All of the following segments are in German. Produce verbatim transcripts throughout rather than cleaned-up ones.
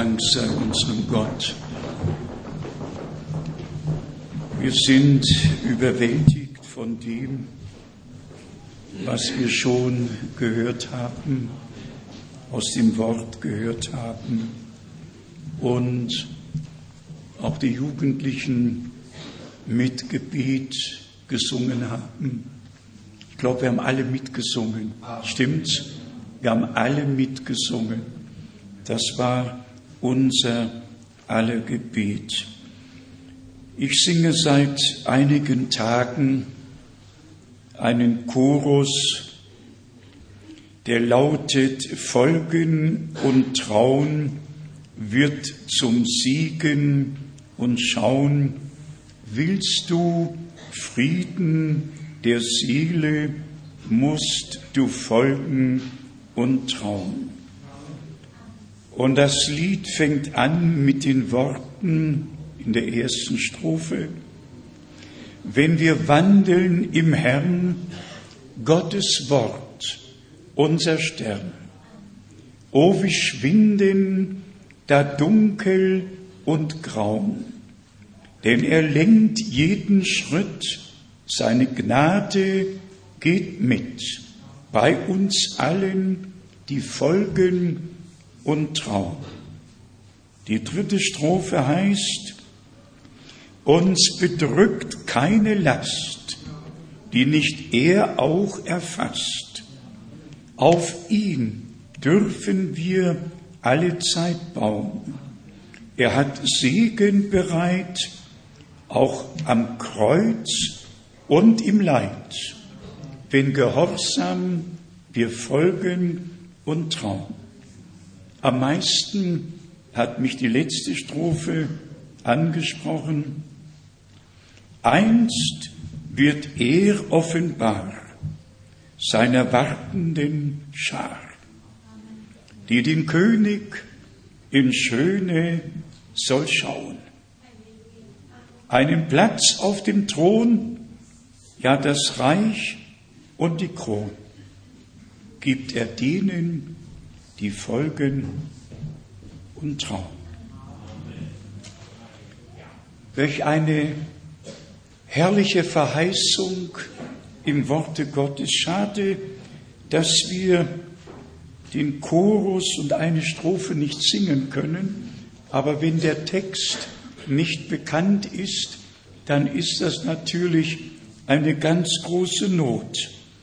Dank sei unserem Gott. Wir sind überwältigt von dem, was wir schon gehört haben, aus dem Wort gehört haben und auch die Jugendlichen mit Gebet gesungen haben. Ich glaube, wir haben alle mitgesungen. Stimmt's? Wir haben alle mitgesungen. Das war unser aller Gebet. Ich singe seit einigen Tagen einen Chorus, der lautet: Folgen und Trauen wird zum Siegen und Schauen. Willst du Frieden der Seele, musst du folgen und trauen. Und das Lied fängt an mit den Worten in der ersten Strophe: Wenn wir wandeln im Herrn, Gottes Wort, unser Stern. O wie schwinden da Dunkel und Grauen, denn er lenkt jeden Schritt, seine Gnade geht mit, bei uns allen, die folgen und trauen. Die dritte Strophe heißt: Uns bedrückt keine Last, die nicht er auch erfasst. Auf ihn dürfen wir alle Zeit bauen. Er hat Segen bereit, auch am Kreuz und im Leid, wenn gehorsam wir folgen und trauen. Am meisten hat mich die letzte Strophe angesprochen. Einst wird er offenbar seiner wartenden Schar, die den König in Schöne soll schauen. Einen Platz auf dem Thron, ja das Reich und die Kron, gibt er denen, die folgen und trauen. Welch eine herrliche Verheißung im Worte Gottes. Schade, dass wir den Chorus und eine Strophe nicht singen können, aber wenn der Text nicht bekannt ist, dann ist das natürlich eine ganz große Not.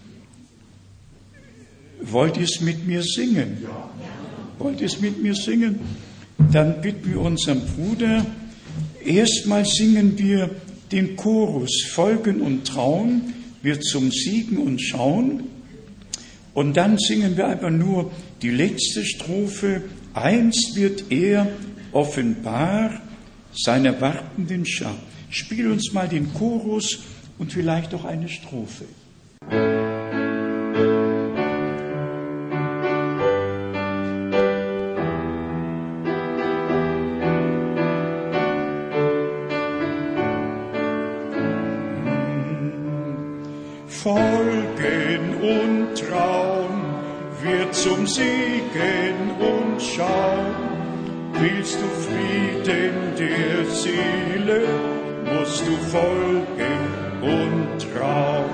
Wollt ihr es mit mir singen? Wollt ihr es mit mir singen? Dann bitten wir unseren Bruder. Erstmal singen wir den Chorus Folgen und Trauen wird zum Siegen und Schauen. Und dann singen wir einfach nur die letzte Strophe. Einst wird er offenbar seiner wartenden Schar. Spiel uns mal den Chorus und vielleicht auch eine Strophe. Folgen und Trauen wird zum Segen und Schauen. Willst du Frieden der Seele, musst du folgen und trauen.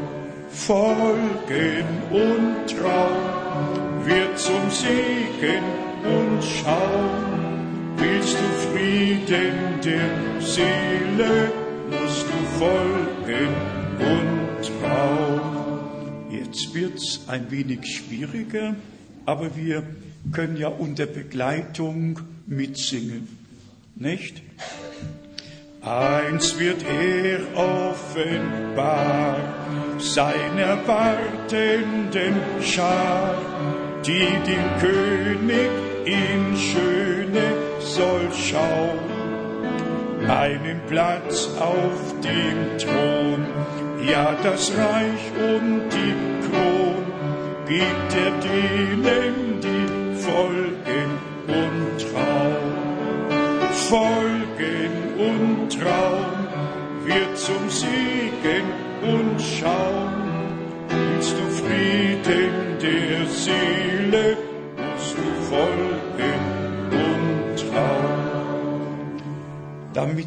Folgen und Trauen wird zum Segen und Schauen. Willst du Frieden der Seele, musst du folgen und trauen. Jetzt wird's ein wenig schwieriger, aber wir können ja unter Begleitung mitsingen, nicht? Einst wird er offenbar seiner wartenden Schar, die den König in Schöne soll schauen. Einen Platz auf dem Thron, ja das Reich und die Kron, gibt er denen, die folgen und trauen. Folgen und trauen wird zum Siegen und Schauen. Willst du Frieden der Seele, musst du folgen und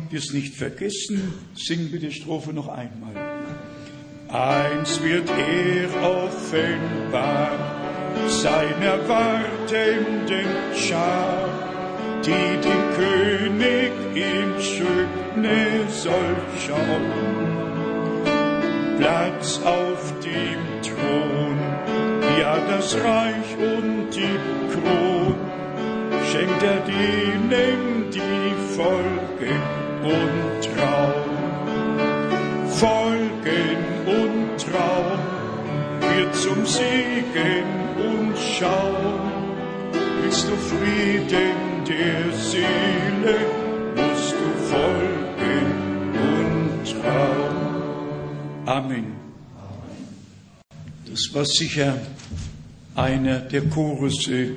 damit wir es nicht vergessen, singen wir die Strophe noch einmal. Einst wird er offenbar seiner wartenden Schar, die den König in Schöne soll schauen. Platz auf dem Thron, ja das Reich und die Kron, schenkt er denen, die folgen und trauen. Folgen und trauen wird zum Segen und Schauen. Willst du Frieden der Seele, musst du folgen und trauen. Amen. Das war sicher einer der Chorusse,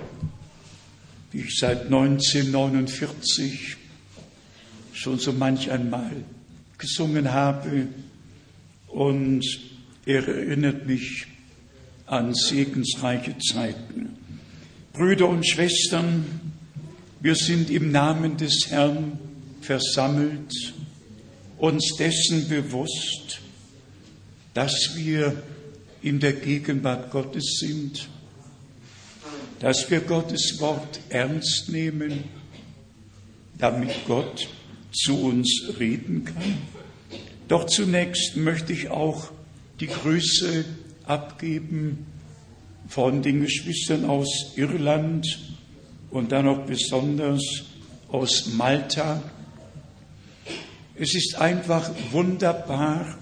die ich seit neunzehnhundertneunundvierzig schon so manch einmal gesungen habe, und er erinnert mich an segensreiche Zeiten. Brüder und Schwestern, wir sind im Namen des Herrn versammelt, uns dessen bewusst, dass wir in der Gegenwart Gottes sind, dass wir Gottes Wort ernst nehmen, damit Gott zu uns reden kann. Doch zunächst möchte ich auch die Grüße abgeben von den Geschwistern aus Irland und dann auch besonders aus Malta. Es ist einfach wunderbar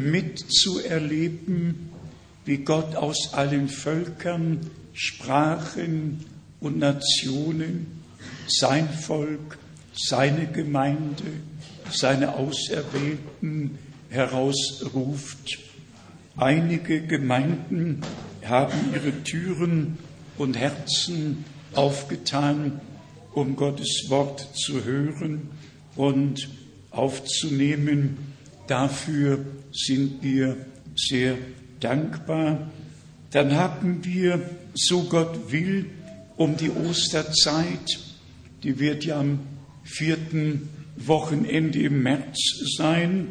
mitzuerleben, wie Gott aus allen Völkern, Sprachen und Nationen sein Volk, seine Gemeinde, seine Auserwählten herausruft. Einige Gemeinden haben ihre Türen und Herzen aufgetan, um Gottes Wort zu hören und aufzunehmen. Dafür sind wir sehr dankbar. Dann haben wir, so Gott will, um die Osterzeit, die wird ja am vierten Wochenende im März sein.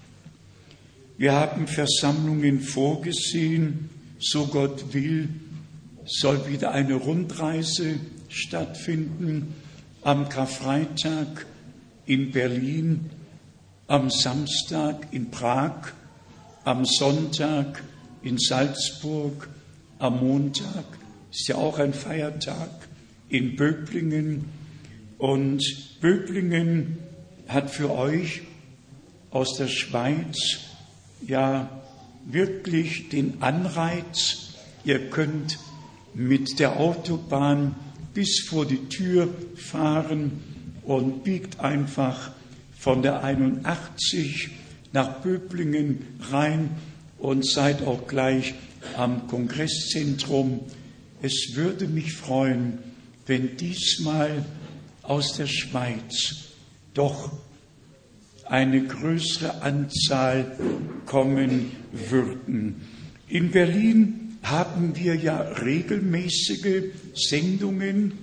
Wir haben Versammlungen vorgesehen, so Gott will, soll wieder eine Rundreise stattfinden am Karfreitag in Berlin, am Samstag in Prag, am Sonntag in Salzburg, am Montag, ist ja auch ein Feiertag, in Böblingen. Und Böblingen hat für euch aus der Schweiz ja wirklich den Anreiz, ihr könnt mit der Autobahn bis vor die Tür fahren und biegt einfach von der einundachtzig nach Böblingen rein und seid auch gleich am Kongresszentrum. Es würde mich freuen, wenn diesmal aus der Schweiz doch eine größere Anzahl kommen würden. In Berlin haben wir ja regelmäßige Sendungen.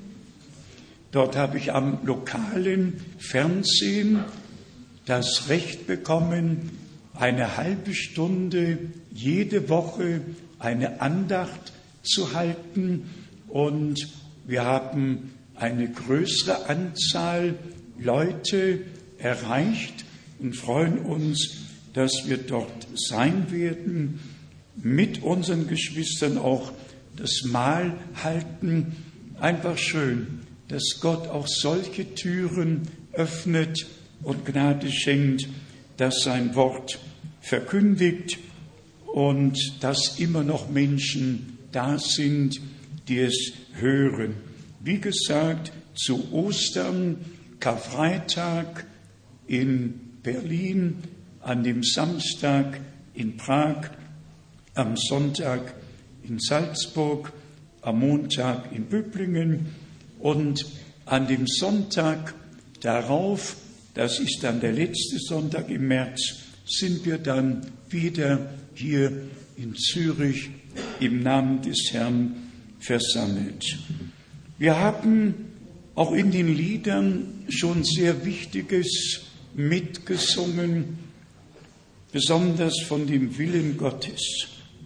Dort habe ich am lokalen Fernsehen das Recht bekommen, eine halbe Stunde jede Woche eine Andacht zu halten, und wir haben eine größere Anzahl Leute erreicht und freuen uns, dass wir dort sein werden, mit unseren Geschwistern auch das Mahl halten. Einfach schön, dass Gott auch solche Türen öffnet und Gnade schenkt, dass sein Wort verkündigt und dass immer noch Menschen da sind, die es hören. Wie gesagt, zu Ostern, Karfreitag in Berlin, an dem Samstag in Prag, am Sonntag in Salzburg, am Montag in Böblingen und an dem Sonntag darauf, das ist dann der letzte Sonntag im März, sind wir dann wieder hier in Zürich im Namen des Herrn versammelt. Wir haben auch in den Liedern schon sehr Wichtiges mitgesungen, besonders von dem Willen Gottes.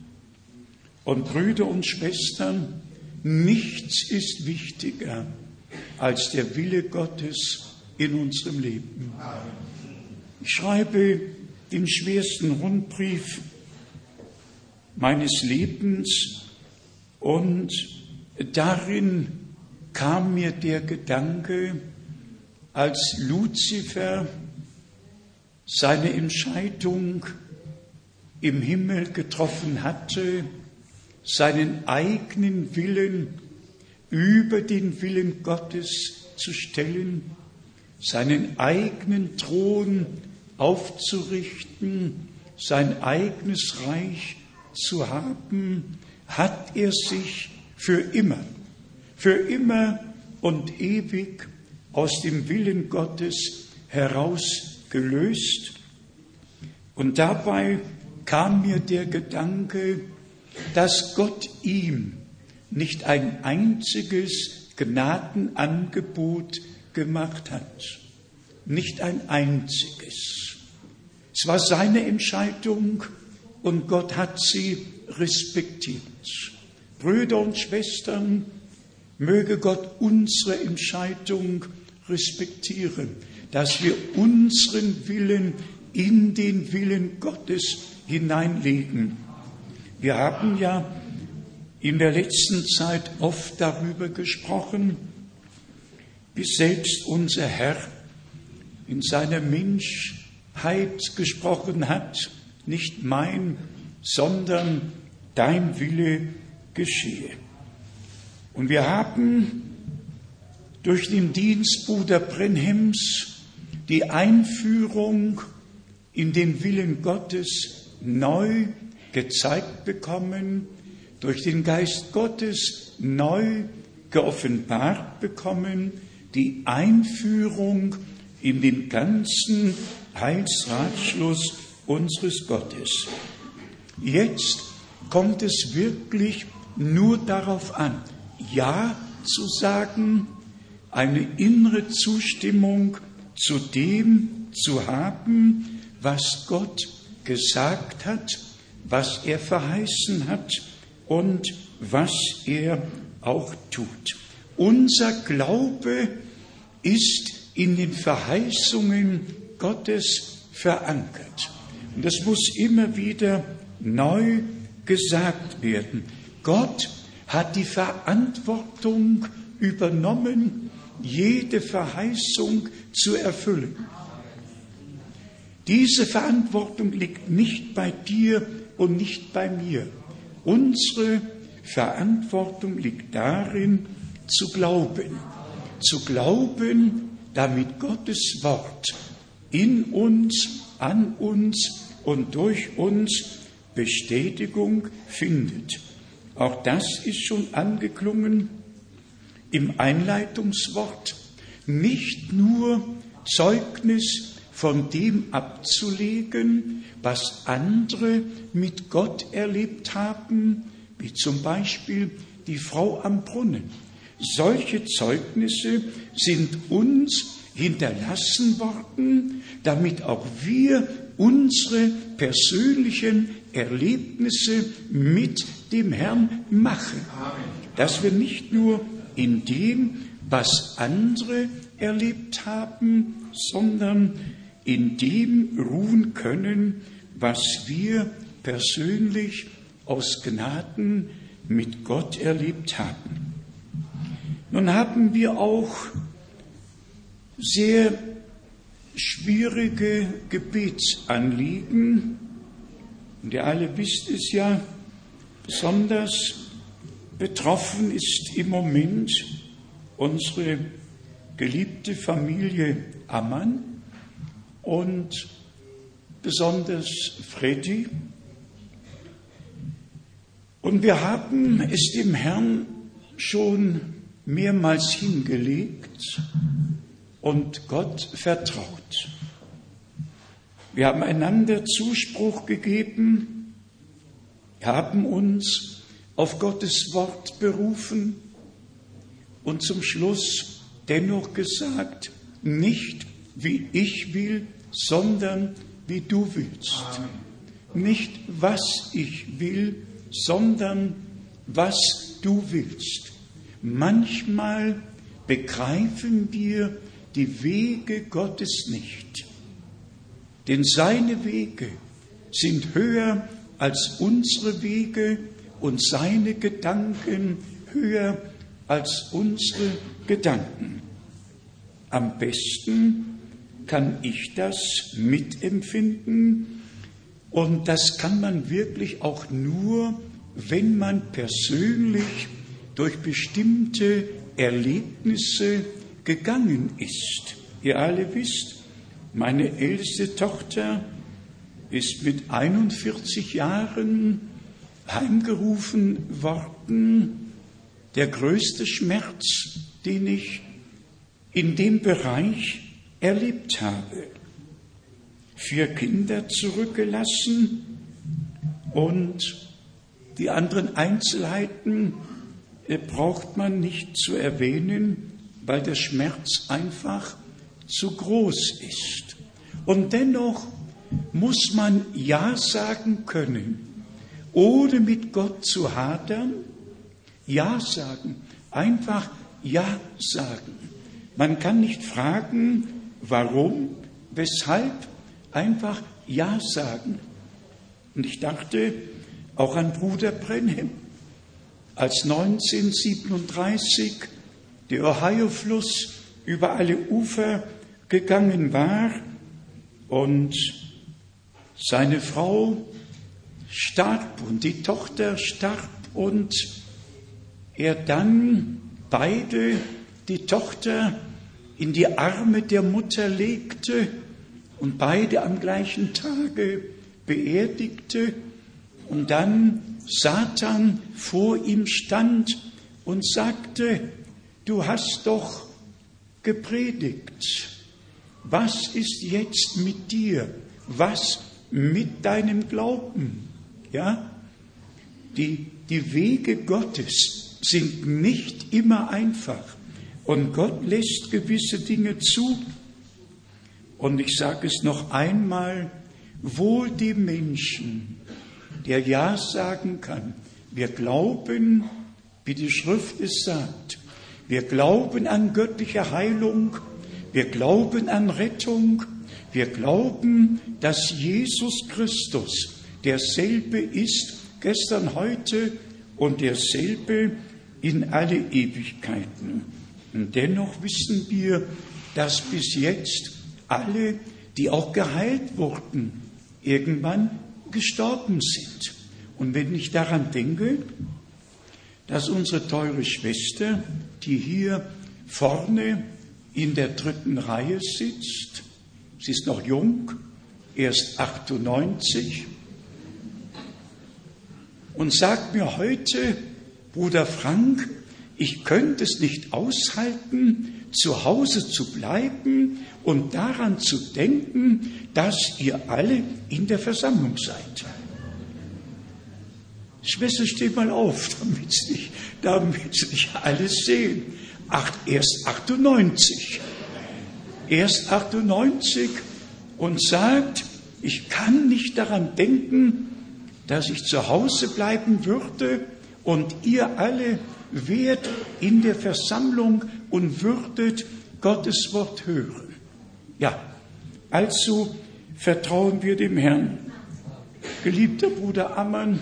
Und Brüder und Schwestern, nichts ist wichtiger als der Wille Gottes in unserem Leben. Ich schreibe den schwersten Rundbrief meines Lebens und darin kam mir der Gedanke, als Luzifer seine Entscheidung im Himmel getroffen hatte, seinen eigenen Willen über den Willen Gottes zu stellen, seinen eigenen Thron aufzurichten, sein eigenes Reich zu haben, hat er sich für immer, für immer und ewig aus dem Willen Gottes herausgelöst. Und dabei kam mir der Gedanke, dass Gott ihm nicht ein einziges Gnadenangebot gemacht hat. Nicht ein einziges. Es war seine Entscheidung und Gott hat sie respektiert. Brüder und Schwestern, möge Gott unsere Entscheidung respektieren, dass wir unseren Willen in den Willen Gottes hineinlegen. Wir haben ja in der letzten Zeit oft darüber gesprochen, wie selbst unser Herr in seiner Menschheit gesprochen hat, nicht mein, sondern dein Wille geschehe. Und wir haben durch den Dienst Bruder Brenhems die Einführung in den Willen Gottes neu gezeigt bekommen, durch den Geist Gottes neu geoffenbart bekommen, die Einführung in den ganzen Heilsratschluss unseres Gottes. Jetzt kommt es wirklich nur darauf an, Ja zu sagen, eine innere Zustimmung zu dem zu haben, was Gott gesagt hat, was er verheißen hat und was er auch tut. Unser Glaube ist in den Verheißungen Gottes verankert. Und das muss immer wieder neu gesagt werden. Gott hat die Verantwortung übernommen, jede Verheißung zu erfüllen. Diese Verantwortung liegt nicht bei dir und nicht bei mir. Unsere Verantwortung liegt darin, zu glauben. Zu glauben, damit Gottes Wort in uns, an uns und durch uns Bestätigung findet. Auch das ist schon angeklungen im Einleitungswort. Nicht nur Zeugnis von dem abzulegen, was andere mit Gott erlebt haben, wie zum Beispiel die Frau am Brunnen. Solche Zeugnisse sind uns hinterlassen worden, damit auch wir unsere persönlichen Erlebnisse mit dem Herrn machen. Dass wir nicht nur in dem, was andere erlebt haben, sondern in dem ruhen können, was wir persönlich aus Gnaden mit Gott erlebt haben. Nun haben wir auch sehr schwierige Gebetsanliegen. Und ihr alle wisst es ja, besonders betroffen ist im Moment unsere geliebte Familie Ammann und besonders Freddy. Und wir haben es dem Herrn schon mehrmals hingelegt und Gott vertraut. Wir haben einander Zuspruch gegeben, haben uns auf Gottes Wort berufen und zum Schluss dennoch gesagt, nicht wie ich will, sondern wie du willst. Nicht was ich will, sondern was du willst. Manchmal begreifen wir die Wege Gottes nicht, denn seine Wege sind höher als unsere Wege und seine Gedanken höher als unsere Gedanken. Am besten kann ich das mitempfinden und das kann man wirklich auch nur, wenn man persönlich durch bestimmte Erlebnisse gegangen ist. Ihr alle wisst, meine älteste Tochter ist mit einundvierzig Jahren heimgerufen worden. Der größte Schmerz, den ich in dem Bereich erlebt habe. Vier Kinder zurückgelassen und die anderen Einzelheiten braucht man nicht zu erwähnen, weil der Schmerz einfach zu groß ist. Und dennoch muss man Ja sagen können, ohne mit Gott zu hadern. Ja sagen, einfach Ja sagen. Man kann nicht fragen, warum, weshalb, einfach Ja sagen. Und ich dachte auch an Bruder Brenhem, als neunzehnhundertsiebenunddreißig der Ohio-Fluss über alle Ufer gegangen war und seine Frau starb und die Tochter starb und er dann beide, die Tochter, in die Arme der Mutter legte und beide am gleichen Tage beerdigte und dann Satan vor ihm stand und sagte, du hast doch gepredigt. Was ist jetzt mit dir? Was mit deinem Glauben? Ja? Die, die Wege Gottes sind nicht immer einfach. Und Gott lässt gewisse Dinge zu. Und ich sage es noch einmal, wohl dem Menschen, der Ja sagen kann. Wir glauben, wie die Schrift es sagt. Wir glauben an göttliche Heilung. Wir glauben an Rettung. Wir glauben, dass Jesus Christus derselbe ist, gestern, heute und derselbe in alle Ewigkeiten. Und dennoch wissen wir, dass bis jetzt alle, die auch geheilt wurden, irgendwann gestorben sind. Und wenn ich daran denke, dass unsere teure Schwester, die hier vorne in der dritten Reihe sitzt, sie ist noch jung, erst achtundneunzig, und sagt mir heute, Bruder Frank, ich könnte es nicht aushalten, zu Hause zu bleiben und daran zu denken, dass ihr alle in der Versammlung seid. Schwester, steh mal auf, damit Sie nicht, damit Sie nicht alles sehen. Acht, erst achtundneunzig. Erst achtundneunzig und sagt, ich kann nicht daran denken, dass ich zu Hause bleiben würde und ihr alle wärt in der Versammlung und würdet Gottes Wort hören. Ja, also vertrauen wir dem Herrn. Geliebter Bruder Ammann,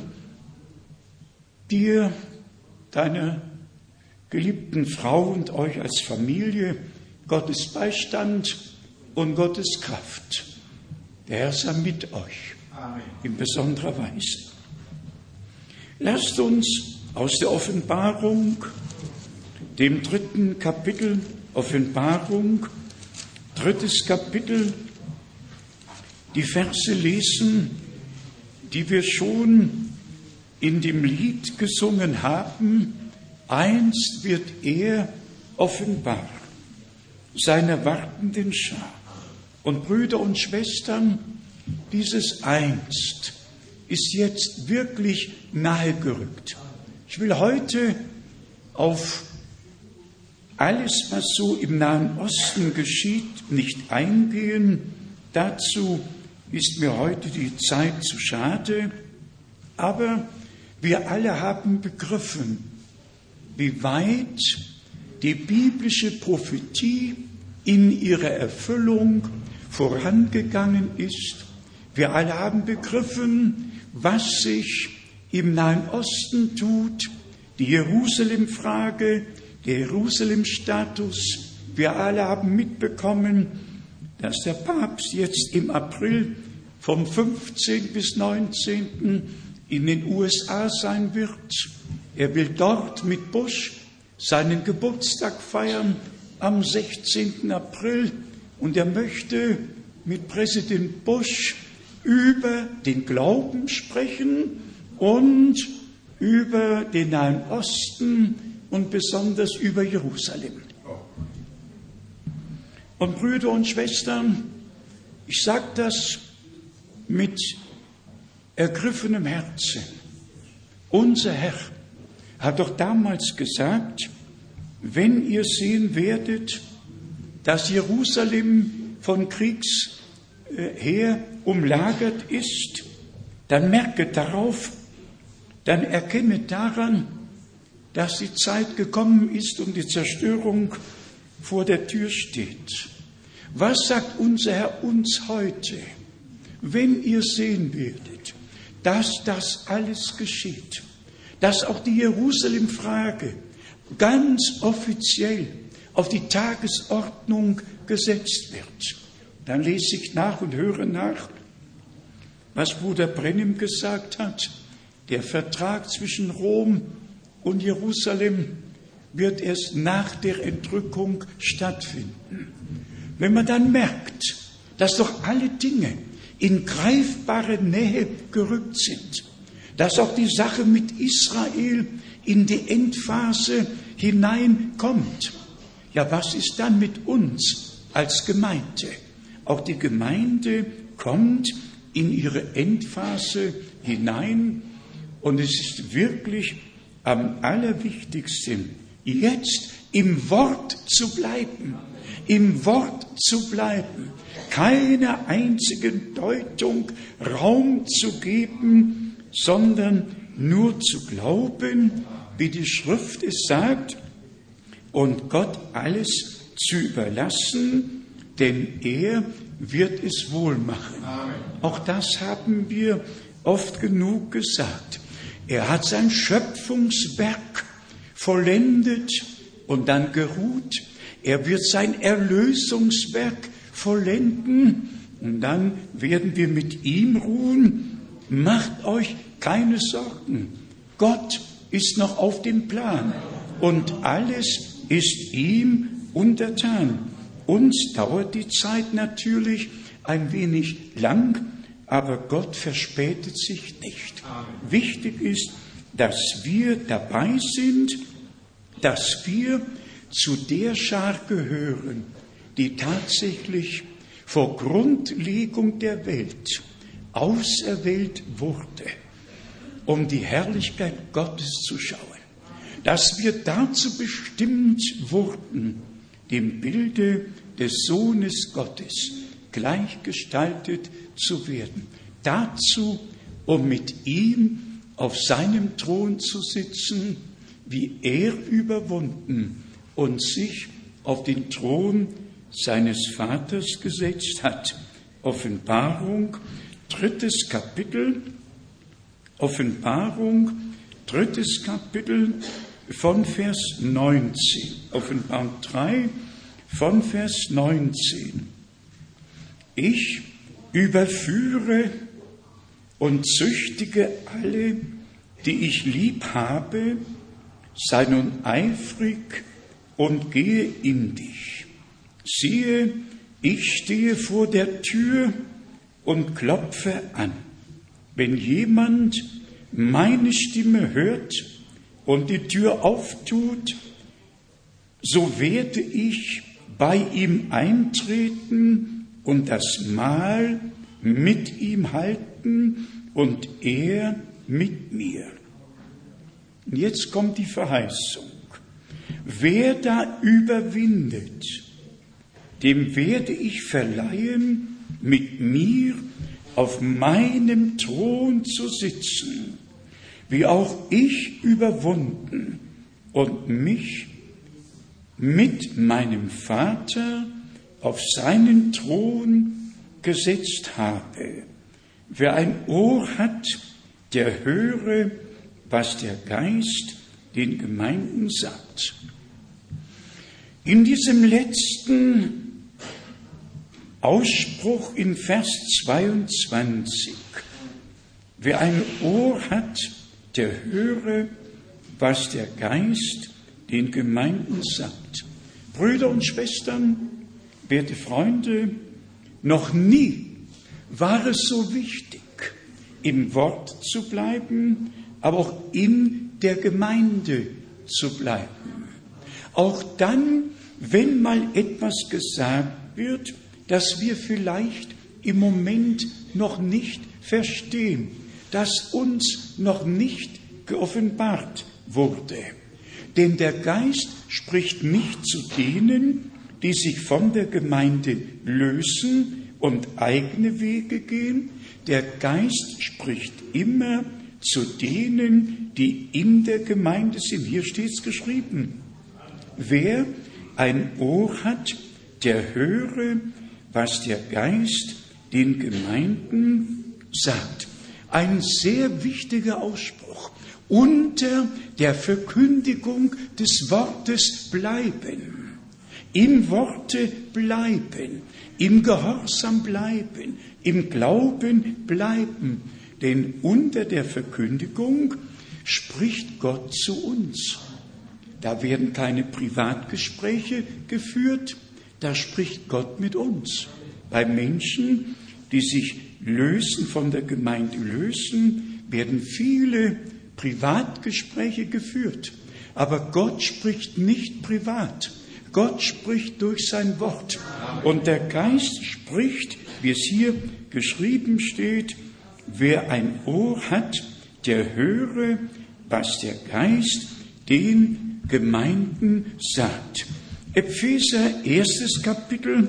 dir, deiner geliebten Frau und euch als Familie Gottes Beistand und Gottes Kraft. Der Herr sei mit euch. Amen. In besonderer Weise. Lasst uns aus der Offenbarung, dem dritten Kapitel, Offenbarung, drittes Kapitel, die Verse lesen, die wir schon in dem Lied gesungen haben. Einst wird er offenbar seiner wartenden Schar. Und Brüder und Schwestern, dieses Einst ist jetzt wirklich nahe gerückt. Ich will heute auf alles, was so im Nahen Osten geschieht, nicht eingehen, Dazu ist mir heute die Zeit zu schade, aber wir alle haben begriffen, wie weit die biblische Prophetie in ihrer Erfüllung vorangegangen ist. Wir alle haben begriffen, was sich im Nahen Osten tut, die Jerusalem-Frage, der Jerusalem-Status. Wir alle haben mitbekommen, dass der Papst jetzt im April vom fünfzehnten bis neunzehnten in den U S A sein wird. Er will dort mit Bush seinen Geburtstag feiern am sechzehnten April und er möchte mit Präsident Bush über den Glauben sprechen und über den Nahen Osten und besonders über Jerusalem. Und Brüder und Schwestern, ich sage das mit ergriffenem Herzen. Unser Herr hat doch damals gesagt, wenn ihr sehen werdet, dass Jerusalem von Kriegs her umlagert ist, dann merket darauf, dann erkennet daran, dass die Zeit gekommen ist und die Zerstörung vor der Tür steht. Was sagt unser Herr uns heute? Wenn ihr sehen werdet, dass das alles geschieht, dass auch die Jerusalem-Frage ganz offiziell auf die Tagesordnung gesetzt wird, dann lese ich nach und höre nach, was Bruder Brennim gesagt hat. Der Vertrag zwischen Rom und Jerusalem wird erst nach der Entrückung stattfinden. Wenn man dann merkt, dass doch alle Dinge in greifbare Nähe gerückt sind, dass auch die Sache mit Israel in die Endphase hineinkommt, ja, was ist dann mit uns als Gemeinde? Auch die Gemeinde kommt in ihre Endphase hinein und es ist wirklich am allerwichtigsten, jetzt im Wort zu bleiben, im Wort zu bleiben, keiner einzigen Deutung Raum zu geben, sondern nur zu glauben, wie die Schrift es sagt, und Gott alles zu überlassen, denn er wird es wohl machen. Amen. Auch das haben wir oft genug gesagt. Er hat sein Schöpfungswerk vollendet und dann geruht. Er wird sein Erlösungswerk vollenden und dann werden wir mit ihm ruhen. Macht euch keine Sorgen. Gott ist noch auf dem Plan und alles ist ihm untertan. Uns dauert die Zeit natürlich ein wenig lang, aber Gott verspätet sich nicht. Amen. Wichtig ist, dass wir dabei sind, dass wir zu der Schar gehören, die tatsächlich vor Grundlegung der Welt auserwählt wurde, um die Herrlichkeit Gottes zu schauen. Dass wir dazu bestimmt wurden, dem Bilde des Sohnes Gottes gleichgestaltet zu werden. Dazu, um mit ihm auf seinem Thron zu sitzen, wie er überwunden und sich auf den Thron seines Vaters gesetzt hat. Offenbarung, drittes Kapitel, Offenbarung, drittes Kapitel von Vers neunzehn. Offenbarung drei, von Vers neunzehn. Ich überführe und züchtige alle, die ich lieb habe, sei nun eifrig und gehe in dich. Siehe, ich stehe vor der Tür und klopfe an. Wenn jemand meine Stimme hört und die Tür auftut, so werde ich bei ihm eintreten und das Mahl mit ihm halten und er mit mir. Und jetzt kommt die Verheißung. Wer da überwindet, dem werde ich verleihen mit mir auf meinem Thron zu sitzen, wie auch ich überwunden und mich mit meinem Vater auf seinen Thron gesetzt habe. Wer ein Ohr hat, der höre, was der Geist den Gemeinden sagt. In diesem letzten Ausspruch in Vers zweiundzwanzig, wer ein Ohr hat, der höre, was der Geist den Gemeinden sagt. Brüder und Schwestern, werte Freunde, noch nie war es so wichtig, im Wort zu bleiben, aber auch in der Gemeinde zu bleiben. Auch dann, wenn mal etwas gesagt wird, das wir vielleicht im Moment noch nicht verstehen, das uns noch nicht geoffenbart wurde. Denn der Geist spricht nicht zu denen, die sich von der Gemeinde lösen und eigene Wege gehen. Der Geist spricht immer zu denen, die in der Gemeinde sind. Hier steht es geschrieben. Wer ein Ohr hat, der höre, was der Geist den Gemeinden sagt. Ein sehr wichtiger Ausspruch. Unter der Verkündigung des Wortes bleiben, im Worte bleiben, im Gehorsam bleiben, im Glauben bleiben. Denn unter der Verkündigung spricht Gott zu uns. Da werden keine Privatgespräche geführt, da spricht Gott mit uns. Bei Menschen, die sich lösen, von der Gemeinde lösen, werden viele Privatgespräche geführt. Aber Gott spricht nicht privat. Gott spricht durch sein Wort. Und der Geist spricht, wie es hier geschrieben steht, wer ein Ohr hat, der höre, was der Geist den Gemeinden sagt. Epheser, erstes Kapitel.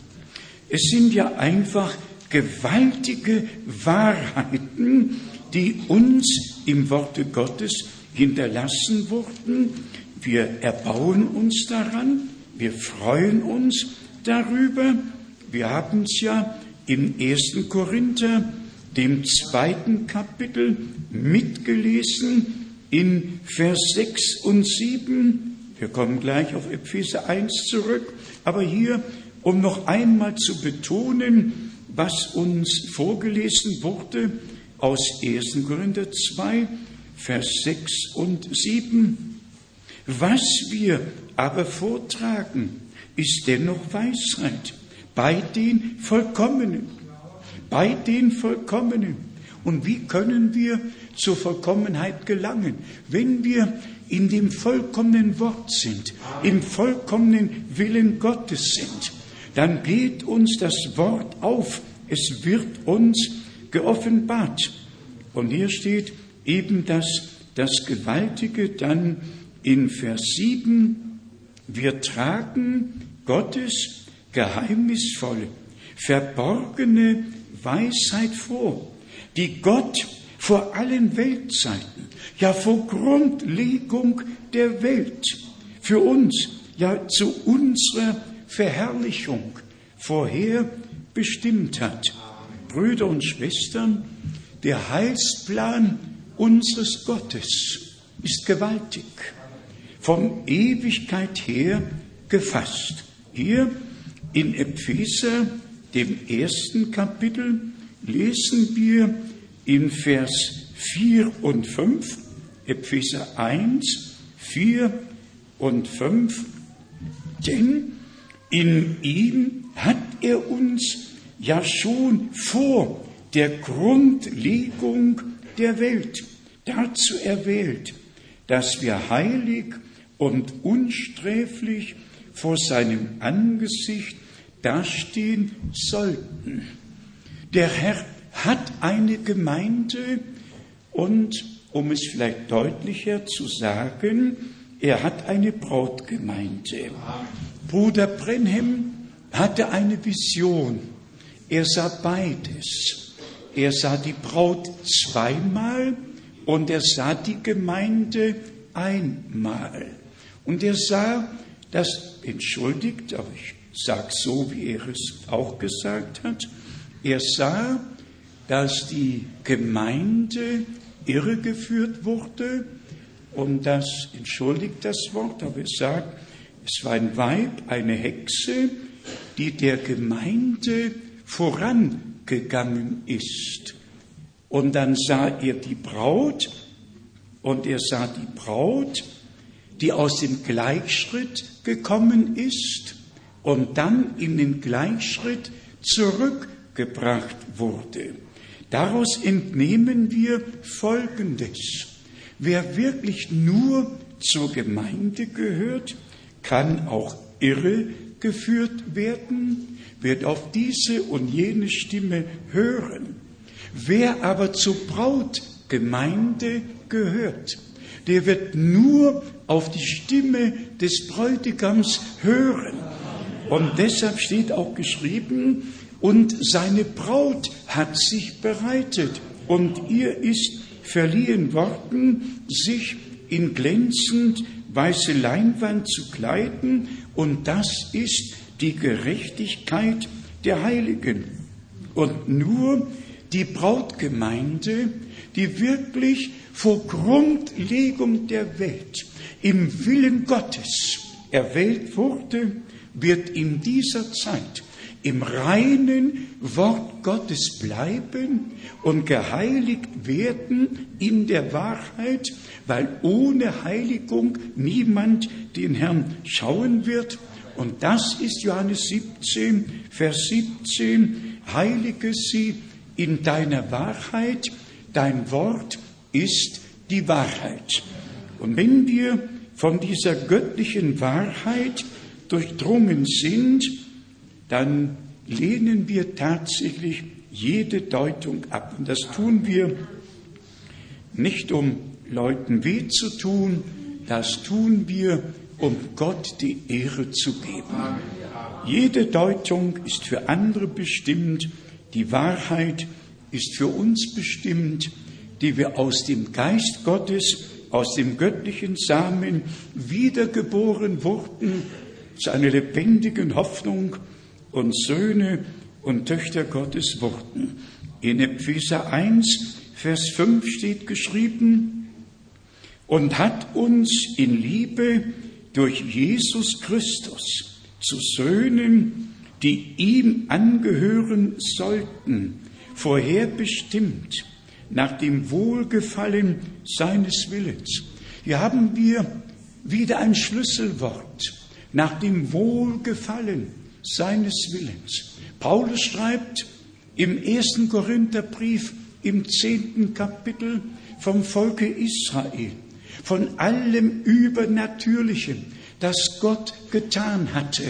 Es sind ja einfach gewaltige Wahrheiten, die uns im Worte Gottes hinterlassen wurden. Wir erbauen uns daran, wir freuen uns darüber. Wir haben es ja im ersten Korinther, dem zweiten Kapitel, mitgelesen, in Vers sechs und sieben. Wir kommen gleich auf Epheser eins zurück, aber hier, um noch einmal zu betonen, was uns vorgelesen wurde, aus ersten Korinther zwei, Vers sechs und sieben. Was wir aber vortragen, ist dennoch Weisheit bei den Vollkommenen. Bei den Vollkommenen. Und wie können wir zur Vollkommenheit gelangen? Wenn wir in dem vollkommenen Wort sind, im vollkommenen Willen Gottes sind, dann geht uns das Wort auf. Es wird uns geoffenbart. Und hier steht eben das, das Gewaltige dann in Vers sieben. Wir tragen Gottes geheimnisvolle, verborgene Weisheit vor, die Gott vor allen Weltzeiten, ja vor Grundlegung der Welt, für uns, ja zu unserer Verherrlichung vorher bestimmt hat. Brüder und Schwestern, der Heilsplan unseres Gottes ist gewaltig, von Ewigkeit her gefasst. Hier in Epheser, dem ersten Kapitel, lesen wir in Vers vier und fünf, Epheser eins, vier und fünf, denn in ihm hat er uns ja schon vor der Grundlegung der Welt dazu erwählt, dass wir heilig und unsträflich vor seinem Angesicht dastehen sollten. Der Herr hat eine Gemeinde und, um es vielleicht deutlicher zu sagen, er hat eine Brautgemeinde. Bruder Brenhem hatte eine Vision. er sah beides. Er sah die Braut zweimal und er sah die Gemeinde einmal. Und er sah, das entschuldigt, aber ich sage so, wie er es auch gesagt hat, er sah, dass die Gemeinde irregeführt wurde und das entschuldigt das Wort, aber es sagt, es war ein Weib, eine Hexe, die der Gemeinde vorangegangen ist. Und dann sah er die Braut und er sah die Braut, die aus dem Gleichschritt gekommen ist und dann in den Gleichschritt zurückgebracht wurde. Daraus entnehmen wir Folgendes. Wer wirklich nur zur Gemeinde gehört, kann auch irregeführt werden, wird auf diese und jene Stimme hören. Wer aber zur Brautgemeinde gehört, der wird nur auf die Stimme des Bräutigams hören. Und deshalb steht auch geschrieben, und seine Braut hat sich bereitet und ihr ist verliehen worden, sich in glänzend weiße Leinwand zu kleiden, und das ist die Gerechtigkeit der Heiligen. Und nur die Brautgemeinde, die wirklich vor Grundlegung der Welt im Willen Gottes erwählt wurde, wird in dieser Zeit im reinen Wort Gottes bleiben und geheiligt werden in der Wahrheit, weil ohne Heiligung niemand den Herrn schauen wird. Und das ist Johannes siebzehn, Vers siebzehn, heilige sie in deiner Wahrheit, dein Wort ist die Wahrheit. Und wenn wir von dieser göttlichen Wahrheit durchdrungen sind, dann lehnen wir tatsächlich jede Deutung ab. Und das tun wir nicht, um Leuten weh zu tun, das tun wir, um Gott die Ehre zu geben. Jede Deutung ist für andere bestimmt, die Wahrheit ist für uns bestimmt, die wir aus dem Geist Gottes, aus dem göttlichen Samen wiedergeboren wurden, zu einer lebendigen Hoffnung und Söhne und Töchter Gottes wurden. In Epheser eins, Vers fünf steht geschrieben, und hat uns in Liebe durch Jesus Christus zu Söhnen, die ihm angehören sollten, vorherbestimmt, nach dem Wohlgefallen seines Willens. Hier haben wir wieder ein Schlüsselwort, nach dem Wohlgefallen seines Willens. Paulus schreibt im ersten Korintherbrief im zehnten Kapitel vom Volke Israel, von allem Übernatürlichen, das Gott getan hatte.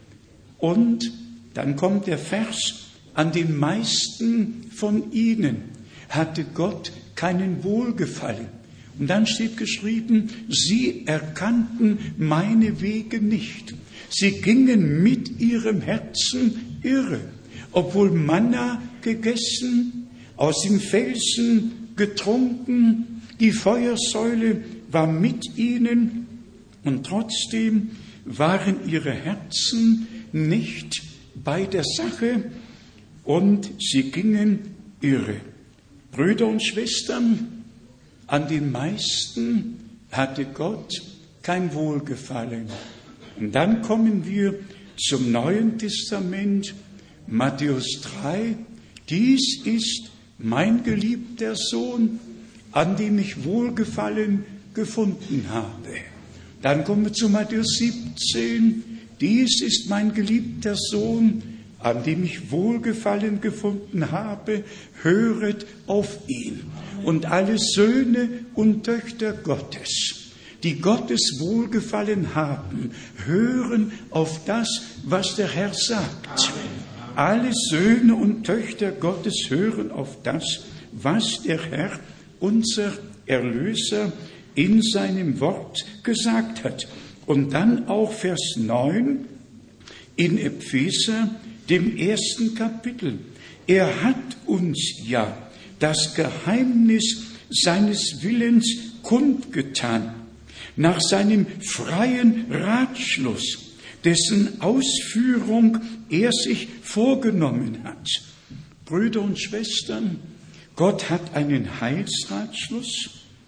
Und dann kommt der Vers, an den meisten von ihnen hatte Gott keinen Wohlgefallen. Und dann steht geschrieben, sie erkannten meine Wege nicht. Sie gingen mit ihrem Herzen irre, obwohl Manna gegessen, aus dem Felsen getrunken, die Feuersäule war mit ihnen, und trotzdem waren ihre Herzen nicht bei der Sache und sie gingen irre. Brüder und Schwestern, an den meisten hatte Gott kein Wohlgefallen. Und dann kommen wir zum Neuen Testament, Matthäus drei. Dies ist mein geliebter Sohn, an dem ich Wohlgefallen gefunden habe. Dann kommen wir zu Matthäus siebzehn. Dies ist mein geliebter Sohn, an dem ich Wohlgefallen gefunden habe, höret auf ihn. Und alle Söhne und Töchter Gottes, die Gottes Wohlgefallen haben, hören auf das, was der Herr sagt. Alle Söhne und Töchter Gottes hören auf das, was der Herr, unser Erlöser, in seinem Wort gesagt hat. Und dann auch Vers neun in Epheser, dem ersten Kapitel. Er hat uns ja das Geheimnis seines Willens kundgetan, nach seinem freien Ratschluss, dessen Ausführung er sich vorgenommen hat. Brüder und Schwestern, Gott hat einen Heilsratschluss,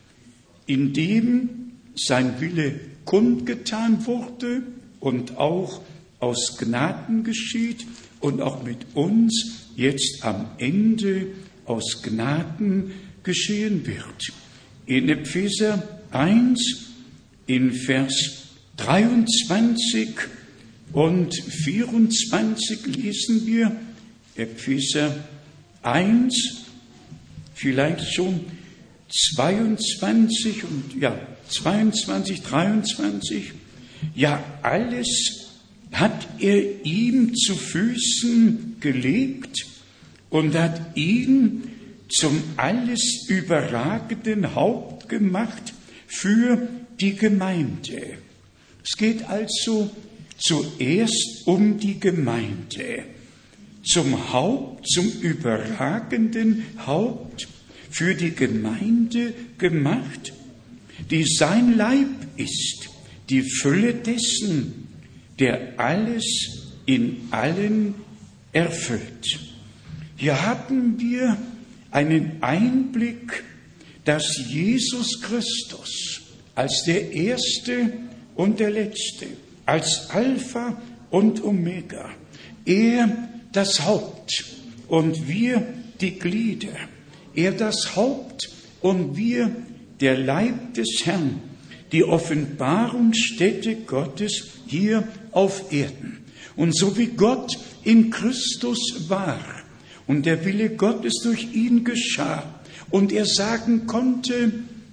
in dem sein Wille kundgetan wurde und auch aus Gnaden geschieht und auch mit uns jetzt am Ende aus Gnaden geschehen wird. In Epheser eins, in Vers dreiundzwanzig und vierundzwanzig lesen wir, Epheser eins, vielleicht schon zweiundzwanzig und ja, zweiundzwanzig, dreiundzwanzig. Ja, alles hat er ihm zu Füßen gelegt und hat ihn zum alles überragenden Haupt gemacht für die Gemeinde. Es geht also zuerst um die Gemeinde. Zum Haupt, zum überragenden Haupt für die Gemeinde gemacht, die sein Leib ist, die Fülle dessen, der alles in allen erfüllt. Hier haben wir einen Einblick, dass Jesus Christus als der Erste und der Letzte, als Alpha und Omega, er das Haupt und wir die Glieder, er das Haupt und wir der Leib des Herrn, die Offenbarungsstätte Gottes hier auf Erden. Und so wie Gott in Christus war und der Wille Gottes durch ihn geschah und er sagen konnte,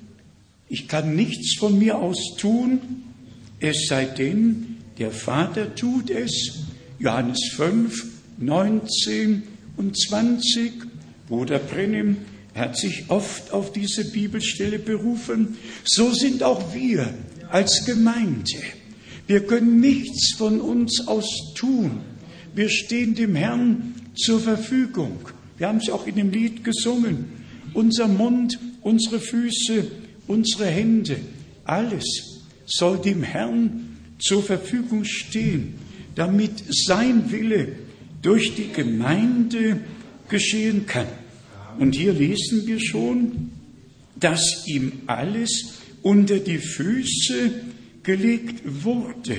ich kann nichts von mir aus tun, es sei denn, der Vater tut es, Johannes fünf, neunzehn und zwanzig, Bruder Brennim hat sich oft auf diese Bibelstelle berufen. So sind auch wir als Gemeinde. Wir können nichts von uns aus tun. Wir stehen dem Herrn zur Verfügung. Wir haben es auch in dem Lied gesungen. Unser Mund, unsere Füße, unsere Hände, alles soll dem Herrn zur Verfügung stehen, damit sein Wille durch die Gemeinde geschehen kann. Und hier lesen wir schon, dass ihm alles unter die Füße gelegt wurde.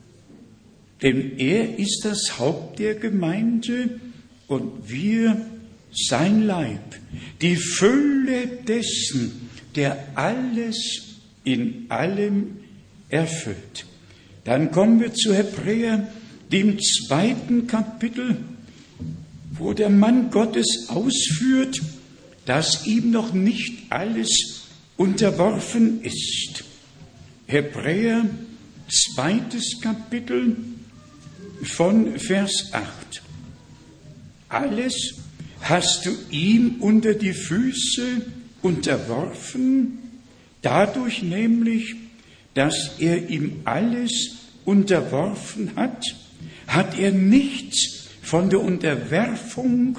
Denn er ist das Haupt der Gemeinde und wir sein Leib, die Fülle dessen, der alles in allem erfüllt. Dann kommen wir zu Hebräer, dem zweiten Kapitel, wo der Mann Gottes ausführt, dass ihm noch nicht alles unterworfen ist. Hebräer, zweites Kapitel von Vers acht. Alles hast du ihm unter die Füße unterworfen, dadurch nämlich, dass er ihm alles unterworfen hat, hat er nichts von der Unterwerfung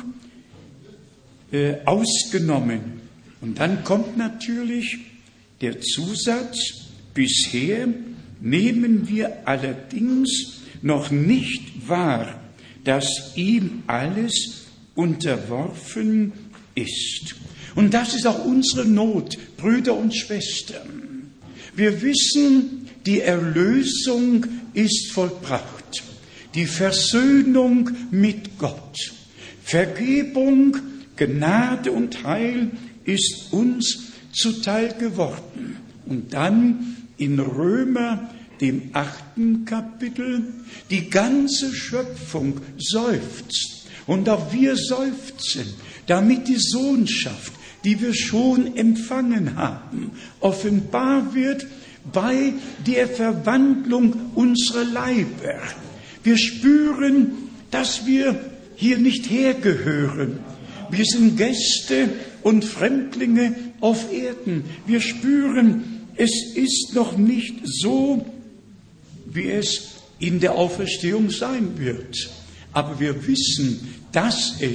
äh, ausgenommen. Und dann kommt natürlich der Zusatz, bisher nehmen wir allerdings noch nicht wahr, dass ihm alles unterworfen ist. Und das ist auch unsere Not, Brüder und Schwestern. Wir wissen, die Erlösung ist vollbracht. Die Versöhnung mit Gott, Vergebung, Gnade und Heil ist uns zuteil geworden. Und dann in Römer, dem achten Kapitel, die ganze Schöpfung seufzt. Und auch wir seufzen, damit die Sohnschaft, die wir schon empfangen haben, offenbar wird bei der Verwandlung unserer Leiber. Wir spüren, dass wir hier nicht hergehören. Wir sind Gäste und Fremdlinge auf Erden. Wir spüren, es ist noch nicht so, wie es in der Auferstehung sein wird. Aber wir wissen, dass es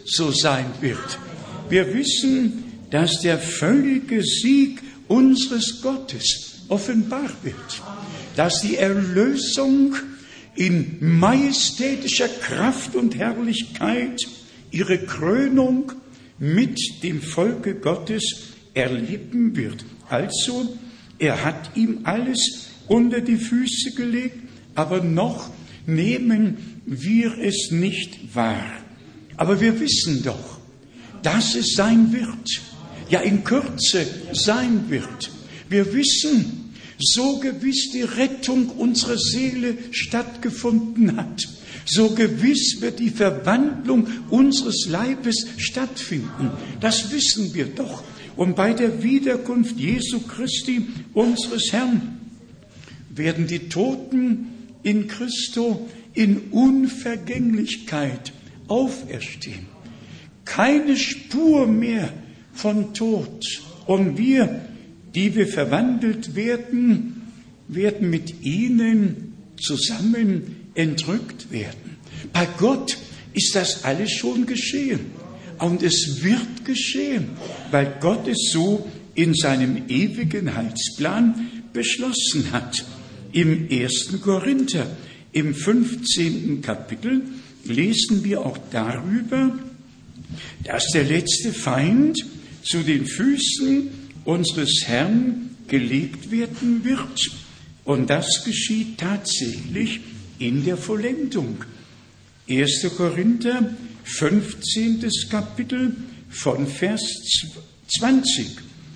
so sein wird. Wir wissen, dass der völlige Sieg unseres Gottes offenbar wird, dass die Erlösung in majestätischer Kraft und Herrlichkeit ihre Krönung mit dem Volke Gottes erleben wird. Also, er hat ihm alles unter die Füße gelegt, aber noch nehmen wir es nicht wahr. Aber wir wissen doch, dass es sein wird, ja in Kürze sein wird. Wir wissen, so gewiss die Rettung unserer Seele stattgefunden hat, so gewiss wird die Verwandlung unseres Leibes stattfinden. Das wissen wir doch. Und bei der Wiederkunft Jesu Christi, unseres Herrn, werden die Toten in Christo in Unvergänglichkeit auferstehen. Keine Spur mehr von Tod. Und wir, die wir verwandelt werden, werden mit ihnen zusammen entrückt werden. Bei Gott ist das alles schon geschehen. Und es wird geschehen, weil Gott es so in seinem ewigen Heilsplan beschlossen hat. Im ersten Korinther, im fünfzehnten Kapitel, lesen wir auch darüber, dass der letzte Feind zu den Füßen unseres Herrn gelegt werden wird. Und das geschieht tatsächlich in der Vollendung. erster Korinther, fünfzehntes Kapitel von Vers zwanzig.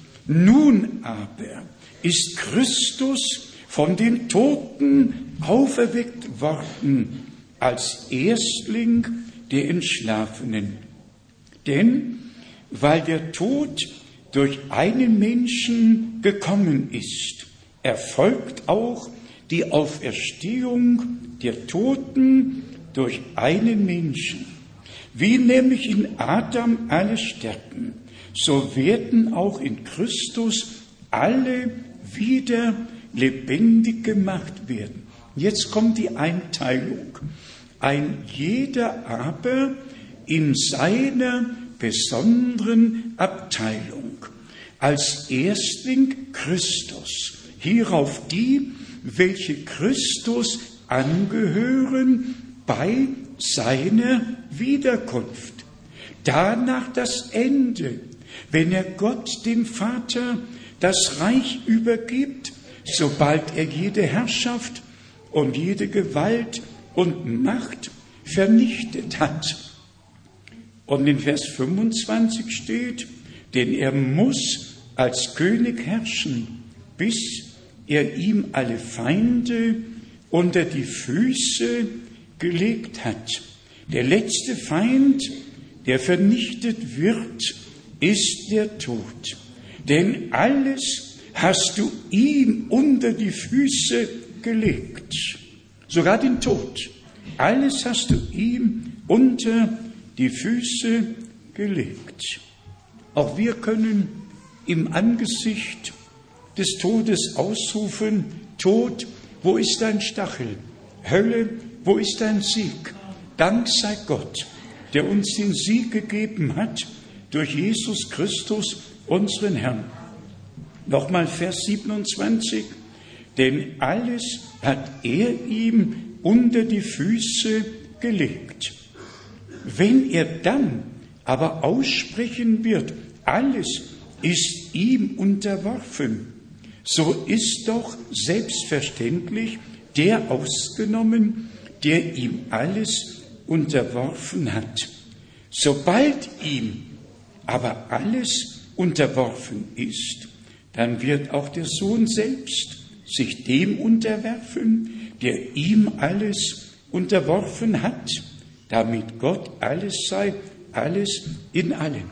Nun aber ist Christus von den Toten auferweckt worden als Erstling der Entschlafenen. Denn weil der Tod durch einen Menschen gekommen ist, erfolgt auch die Auferstehung der Toten durch einen Menschen. Wie nämlich in Adam alle sterben, so werden auch in Christus alle wieder lebendig gemacht werden. Jetzt kommt die Einteilung. Ein jeder aber in seiner besonderen Abteilung. Als Erstling Christus. Hierauf die, welche Christus angehören bei seiner Wiederkunft. Danach das Ende, wenn er Gott, dem Vater, das Reich übergibt, sobald er jede Herrschaft und jede Gewalt und Macht vernichtet hat. Und in Vers fünfundzwanzig steht, denn er muss als König herrschen, bis er ihm alle Feinde unter die Füße gelegt hat. Der letzte Feind, der vernichtet wird, ist der Tod. Denn alles hast du ihm unter die Füße gelegt. Sogar den Tod. Alles hast du ihm unter die Füße gelegt. Auch wir können im Angesicht des Todes ausrufen, Tod, wo ist dein Stachel? Hölle, wo ist dein Sieg? Dank sei Gott, der uns den Sieg gegeben hat durch Jesus Christus, unseren Herrn. Nochmal Vers siebenundzwanzig. Denn alles hat er ihm unter die Füße gelegt. Wenn er dann aber aussprechen wird, alles ist ihm unterworfen, so ist doch selbstverständlich der ausgenommen, der ihm alles unterworfen hat. Sobald ihm aber alles unterworfen ist, dann wird auch der Sohn selbst sich dem unterwerfen, der ihm alles unterworfen hat, damit Gott alles sei, alles in allen.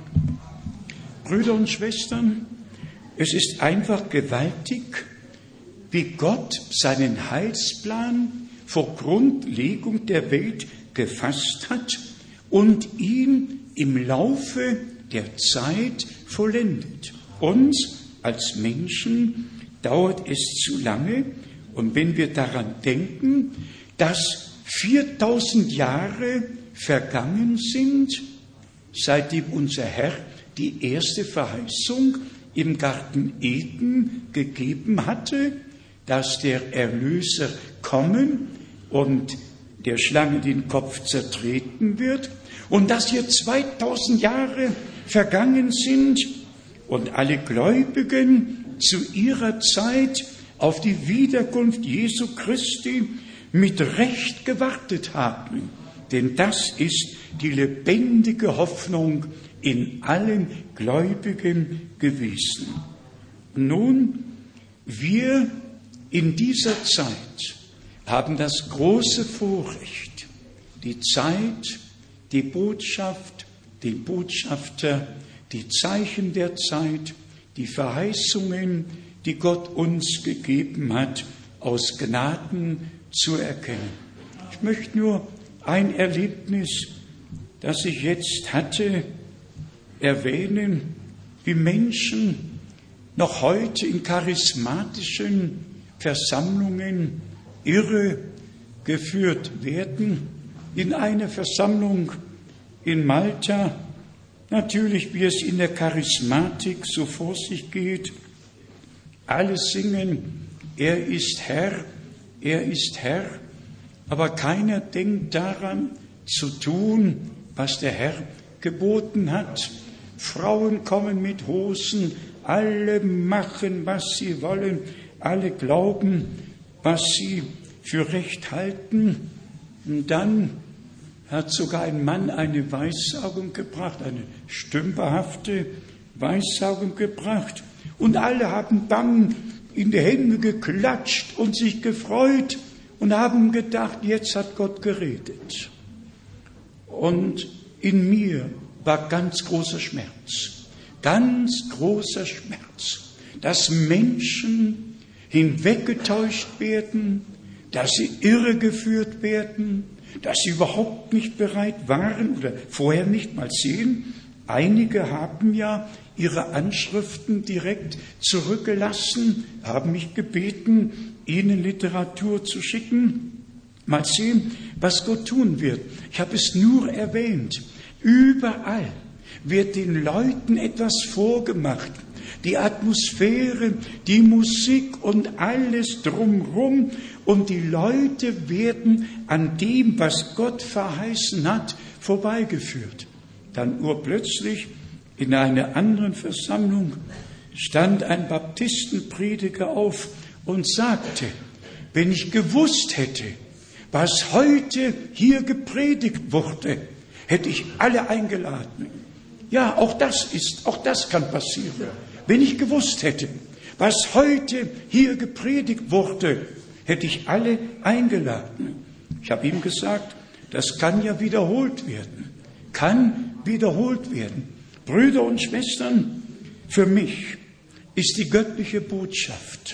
Brüder und Schwestern, es ist einfach gewaltig, wie Gott seinen Heilsplan vor Grundlegung der Welt gefasst hat und ihn im Laufe der Zeit vollendet. Uns als Menschen dauert es zu lange, und wenn wir daran denken, dass viertausend Jahre vergangen sind, seitdem unser Herr die erste Verheißung im Garten Eden gegeben hatte, dass der Erlöser kommen und der Schlange den Kopf zertreten wird und dass hier zweitausend Jahre vergangen sind und alle Gläubigen zu ihrer Zeit auf die Wiederkunft Jesu Christi mit Recht gewartet haben. Denn das ist die lebendige Hoffnung in allen Gläubigen gewesen. Nun, wir in dieser Zeit haben das große Vorrecht, die Zeit, die Botschaft, den Botschafter, die Zeichen der Zeit, die Verheißungen, die Gott uns gegeben hat, aus Gnaden zu erkennen. Ich möchte nur ein Erlebnis, das ich jetzt hatte, erwähnen, wie Menschen noch heute in charismatischen Versammlungen irregeführt werden. In einer Versammlung in Malta, natürlich wie es in der Charismatik so vor sich geht, alle singen, er ist Herr, er ist Herr, aber keiner denkt daran zu tun, was der Herr geboten hat. Frauen kommen mit Hosen, alle machen, was sie wollen, alle glauben, was sie für recht halten. Und dann hat sogar ein Mann eine Weissagung gebracht, eine stümperhafte Weissagung gebracht. Und alle haben dann in die Hände geklatscht und sich gefreut und haben gedacht, jetzt hat Gott geredet. Und in mir war ganz großer Schmerz, ganz großer Schmerz, dass Menschen hinweggetäuscht werden, dass sie irregeführt werden, dass sie überhaupt nicht bereit waren oder vorher nicht mal sehen. Einige haben ja ihre Anschriften direkt zurückgelassen, haben mich gebeten, ihnen Literatur zu schicken. Mal sehen, was Gott tun wird. Ich habe es nur erwähnt. Überall wird den Leuten etwas vorgemacht. Die Atmosphäre, die Musik und alles drumherum. Und die Leute werden an dem, was Gott verheißen hat, vorbeigeführt. Dann urplötzlich in einer anderen Versammlung stand ein Baptistenprediger auf und sagte, wenn ich gewusst hätte, was heute hier gepredigt wurde, hätte ich alle eingeladen. Ja, auch das ist, auch das kann passieren. Wenn ich gewusst hätte, was heute hier gepredigt wurde, hätte ich alle eingeladen. Ich habe ihm gesagt, das kann ja wiederholt werden. Kann wiederholt werden. Brüder und Schwestern, für mich ist die göttliche Botschaft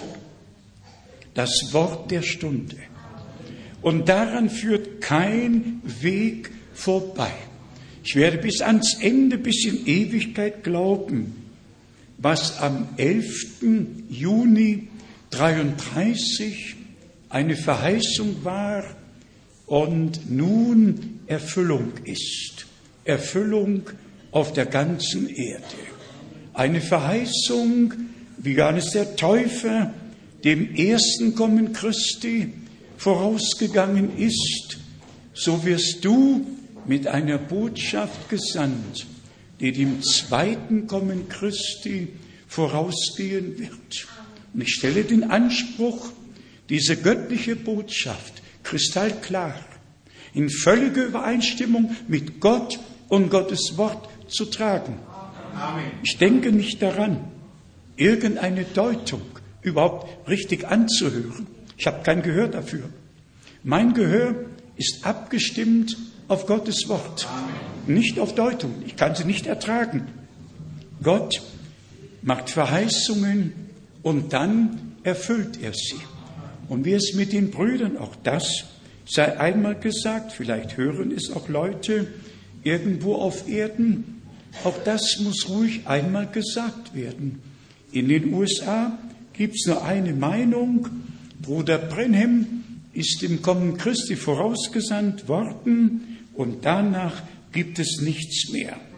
das Wort der Stunde. Und daran führt kein Weg vorbei. Ich werde bis ans Ende, bis in Ewigkeit glauben, was am elften Juni dreiunddreißig eine Verheißung war und nun Erfüllung ist. Erfüllung auf der ganzen Erde. Eine Verheißung, wie Johannes der Täufer dem ersten Kommen Christi vorausgegangen ist, so wirst du mit einer Botschaft gesandt, die dem zweiten Kommen Christi vorausgehen wird. Und ich stelle den Anspruch, diese göttliche Botschaft kristallklar, in völliger Übereinstimmung mit Gott und Gottes Wort zu tragen. Amen. Ich denke nicht daran, irgendeine Deutung überhaupt richtig anzuhören. Ich habe kein Gehör dafür. Mein Gehör ist abgestimmt auf Gottes Wort, Amen. Nicht auf Deutung. Ich kann sie nicht ertragen. Gott macht Verheißungen und dann erfüllt er sie. Und wie es mit den Brüdern, auch das sei einmal gesagt, vielleicht hören es auch Leute irgendwo auf Erden, auch das muss ruhig einmal gesagt werden. In den U S A gibt es nur eine Meinung, Bruder Branham ist dem Kommen Christi vorausgesandt worden und danach gibt es nichts mehr.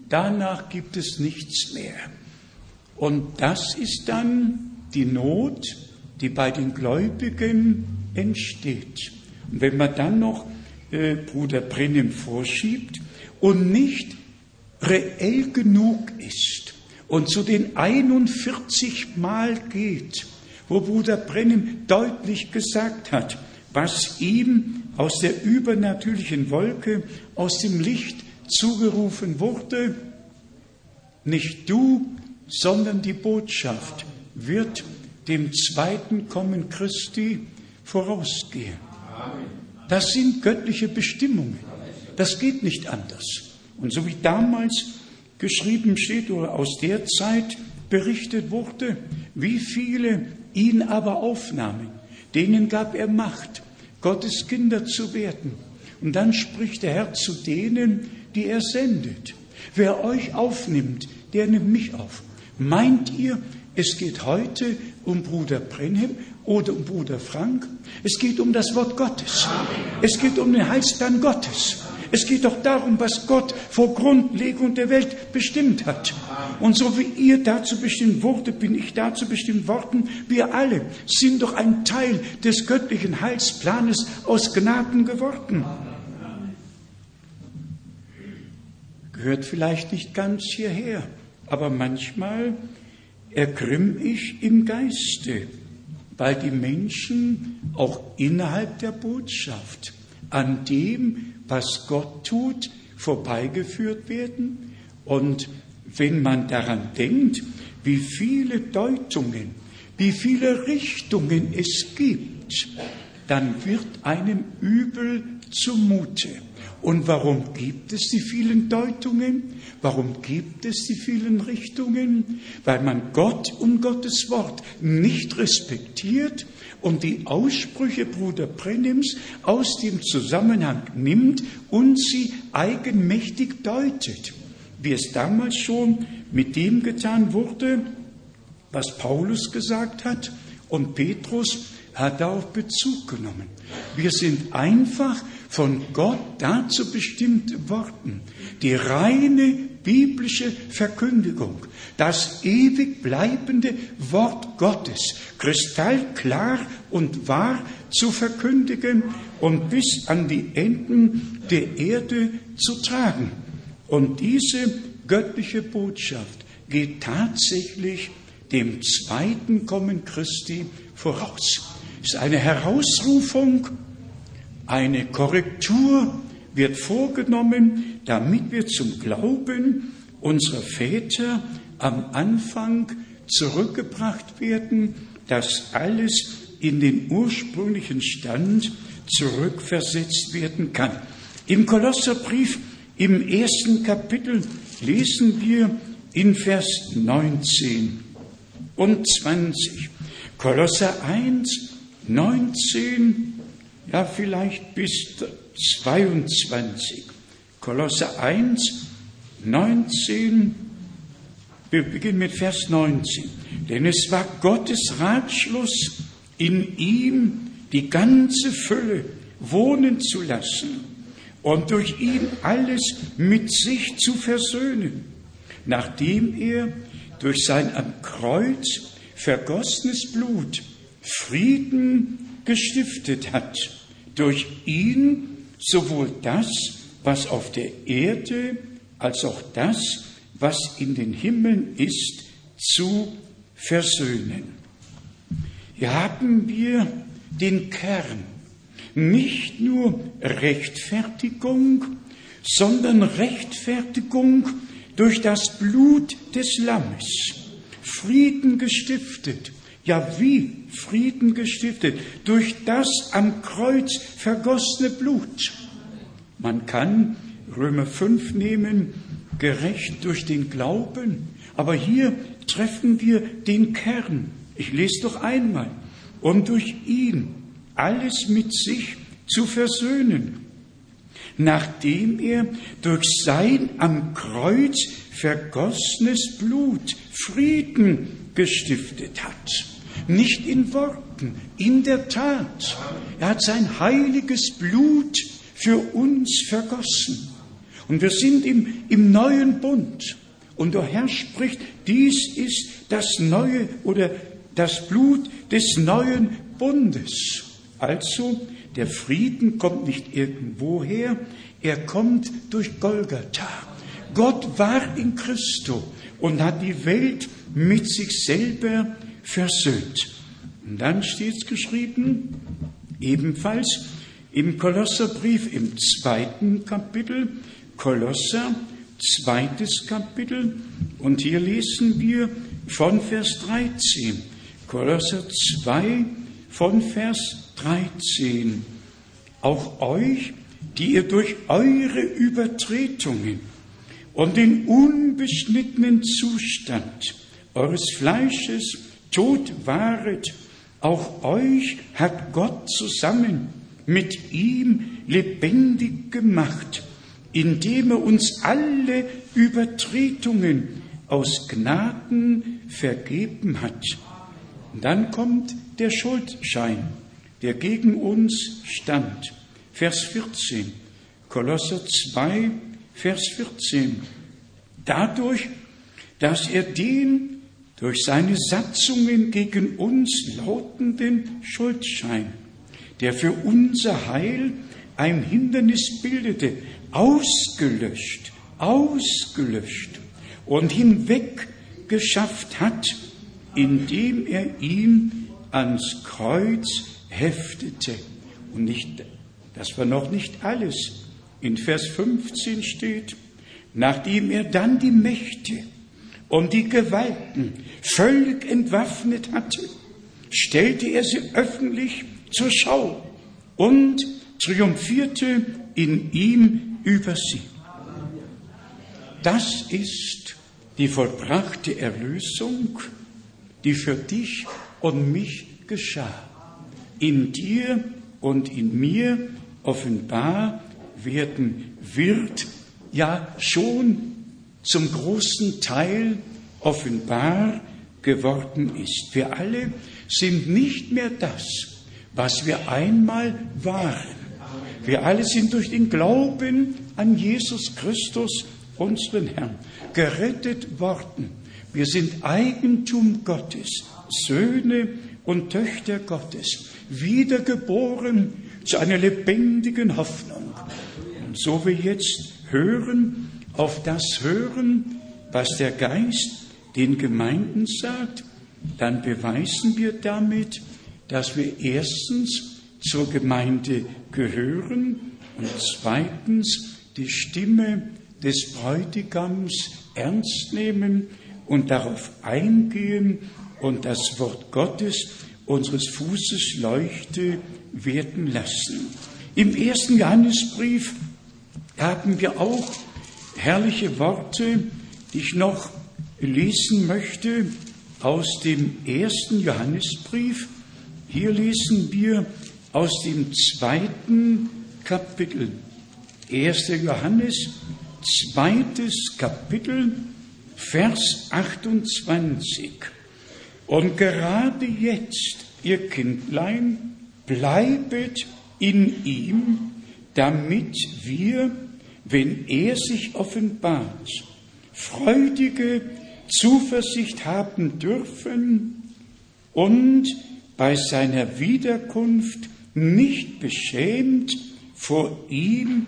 danach gibt es nichts mehr. Und das ist dann die Not, die bei den Gläubigen entsteht. Und wenn man dann noch äh, Bruder Brennim vorschiebt und nicht reell genug ist und zu den einundvierzig Mal geht, wo Bruder Brennim deutlich gesagt hat, was ihm aus der übernatürlichen Wolke, aus dem Licht zugerufen wurde, nicht du, sondern die Botschaft wird dem zweiten Kommen Christi vorausgehen. Das sind göttliche Bestimmungen. Das geht nicht anders. Und so wie damals geschrieben steht oder aus der Zeit berichtet wurde, wie viele ihn aber aufnahmen, denen gab er Macht, Gottes Kinder zu werden. Und dann spricht der Herr zu denen, die er sendet. Wer euch aufnimmt, der nimmt mich auf. Meint ihr, es geht heute um Bruder Brennim oder um Bruder Frank? Es geht um das Wort Gottes. Es geht um den Heilsplan Gottes. Es geht doch darum, was Gott vor Grundlegung der Welt bestimmt hat. Und so wie ihr dazu bestimmt wurde, bin ich dazu bestimmt worden. Wir alle sind doch ein Teil des göttlichen Heilsplanes aus Gnaden geworden. Gehört vielleicht nicht ganz hierher, aber manchmal ergrimm ich im Geiste, weil die Menschen auch innerhalb der Botschaft an dem, was Gott tut, vorbeigeführt werden. Und wenn man daran denkt, wie viele Deutungen, wie viele Richtungen es gibt, dann wird einem übel zumute. Und warum gibt es die vielen Deutungen? Warum gibt es die vielen Richtungen? Weil man Gott und Gottes Wort nicht respektiert und die Aussprüche Bruder Brennims aus dem Zusammenhang nimmt und sie eigenmächtig deutet. Wie es damals schon mit dem getan wurde, was Paulus gesagt hat, und Petrus hat darauf Bezug genommen. Wir sind einfach von Gott dazu bestimmt worden, die reine biblische Verkündigung, das ewig bleibende Wort Gottes, kristallklar und wahr zu verkündigen und bis an die Enden der Erde zu tragen. Und diese göttliche Botschaft geht tatsächlich dem zweiten Kommen Christi voraus. Es ist eine Herausrufung, eine Korrektur wird vorgenommen, damit wir zum Glauben unserer Väter am Anfang zurückgebracht werden, dass alles in den ursprünglichen Stand zurückversetzt werden kann. Im Kolosserbrief im ersten Kapitel lesen wir in Vers neunzehn und zwanzig. Kolosser eins, neunzehn, ja vielleicht bis zweiundzwanzig. Kolosser eins, neunzehn, wir beginnen mit Vers neunzehn. Denn es war Gottes Ratschluss, in ihm die ganze Fülle wohnen zu lassen und durch ihn alles mit sich zu versöhnen, nachdem er durch sein am Kreuz vergossenes Blut Frieden gestiftet hat, durch ihn sowohl das, was auf der Erde, als auch das, was in den Himmeln ist, zu versöhnen. Hier haben wir den Kern, nicht nur Rechtfertigung, sondern Rechtfertigung durch das Blut des Lammes. Frieden gestiftet. Ja, wie Frieden gestiftet? Durch das am Kreuz vergossene Blut. Man kann Römer fünf nehmen, gerecht durch den Glauben. Aber hier treffen wir den Kern. Ich lese doch einmal. Und durch ihn alles mit sich zu versöhnen, nachdem er durch sein am Kreuz vergossenes Blut Frieden gestiftet hat. Nicht in Worten, in der Tat. Er hat sein heiliges Blut für uns vergossen. Und wir sind im, im neuen Bund. Und der Herr spricht, dies ist das neue oder das Blut des neuen Bundes. Also, der Frieden kommt nicht irgendwoher, er kommt durch Golgatha. Gott war in Christo und hat die Welt mit sich selber versöhnt. Und dann steht es geschrieben, ebenfalls im Kolosserbrief im zweiten Kapitel, Kolosser, zweites Kapitel, und hier lesen wir von Vers dreizehn. Kolosser zwei von Vers dreizehn. Auch euch, die ihr durch eure Übertretungen und den unbeschnittenen Zustand eures Fleisches tot waret, auch euch hat Gott zusammen mit ihm lebendig gemacht, indem er uns alle Übertretungen aus Gnaden vergeben hat. Und dann kommt der Schuldschein, der gegen uns stand. Vers vierzehn, Kolosser zwei, Vers vierzehn. Dadurch, dass er den durch seine Satzungen gegen uns lautenden Schuldschein, der für unser Heil ein Hindernis bildete, ausgelöscht, ausgelöscht und hinweggeschafft hat, indem er ihn ans Kreuz heftete. Und nicht, das war noch nicht alles. In Vers fünfzehn steht, nachdem er dann die Mächte und die Gewalten völlig entwaffnet hatte, stellte er sie öffentlich zur Schau und triumphierte in ihm über sie. Das ist die vollbrachte Erlösung, die für dich und mich geschah. In dir und in mir offenbar werden wird, ja schon zum großen Teil offenbar geworden ist. Wir alle sind nicht mehr das, was wir einmal waren. Wir alle sind durch den Glauben an Jesus Christus, unseren Herrn, gerettet worden. Wir sind Eigentum Gottes, Söhne und Töchter Gottes, wiedergeboren zu einer lebendigen Hoffnung. Und so wir jetzt hören, auf das hören, was der Geist den Gemeinden sagt, dann beweisen wir damit, dass wir erstens zur Gemeinde gehören und zweitens die Stimme des Bräutigams ernst nehmen und darauf eingehen und das Wort Gottes unseres Fußes Leuchte werden lassen. Im ersten Johannesbrief haben wir auch herrliche Worte, die ich noch lesen möchte aus dem ersten Johannesbrief. Hier lesen wir aus dem zweiten Kapitel. erster Johannes, zweites Kapitel, Vers achtundzwanzig. Und gerade jetzt, ihr Kindlein, bleibet in ihm, damit wir, wenn er sich offenbart, freudige Zuversicht haben dürfen und bei seiner Wiederkunft nicht beschämt vor ihm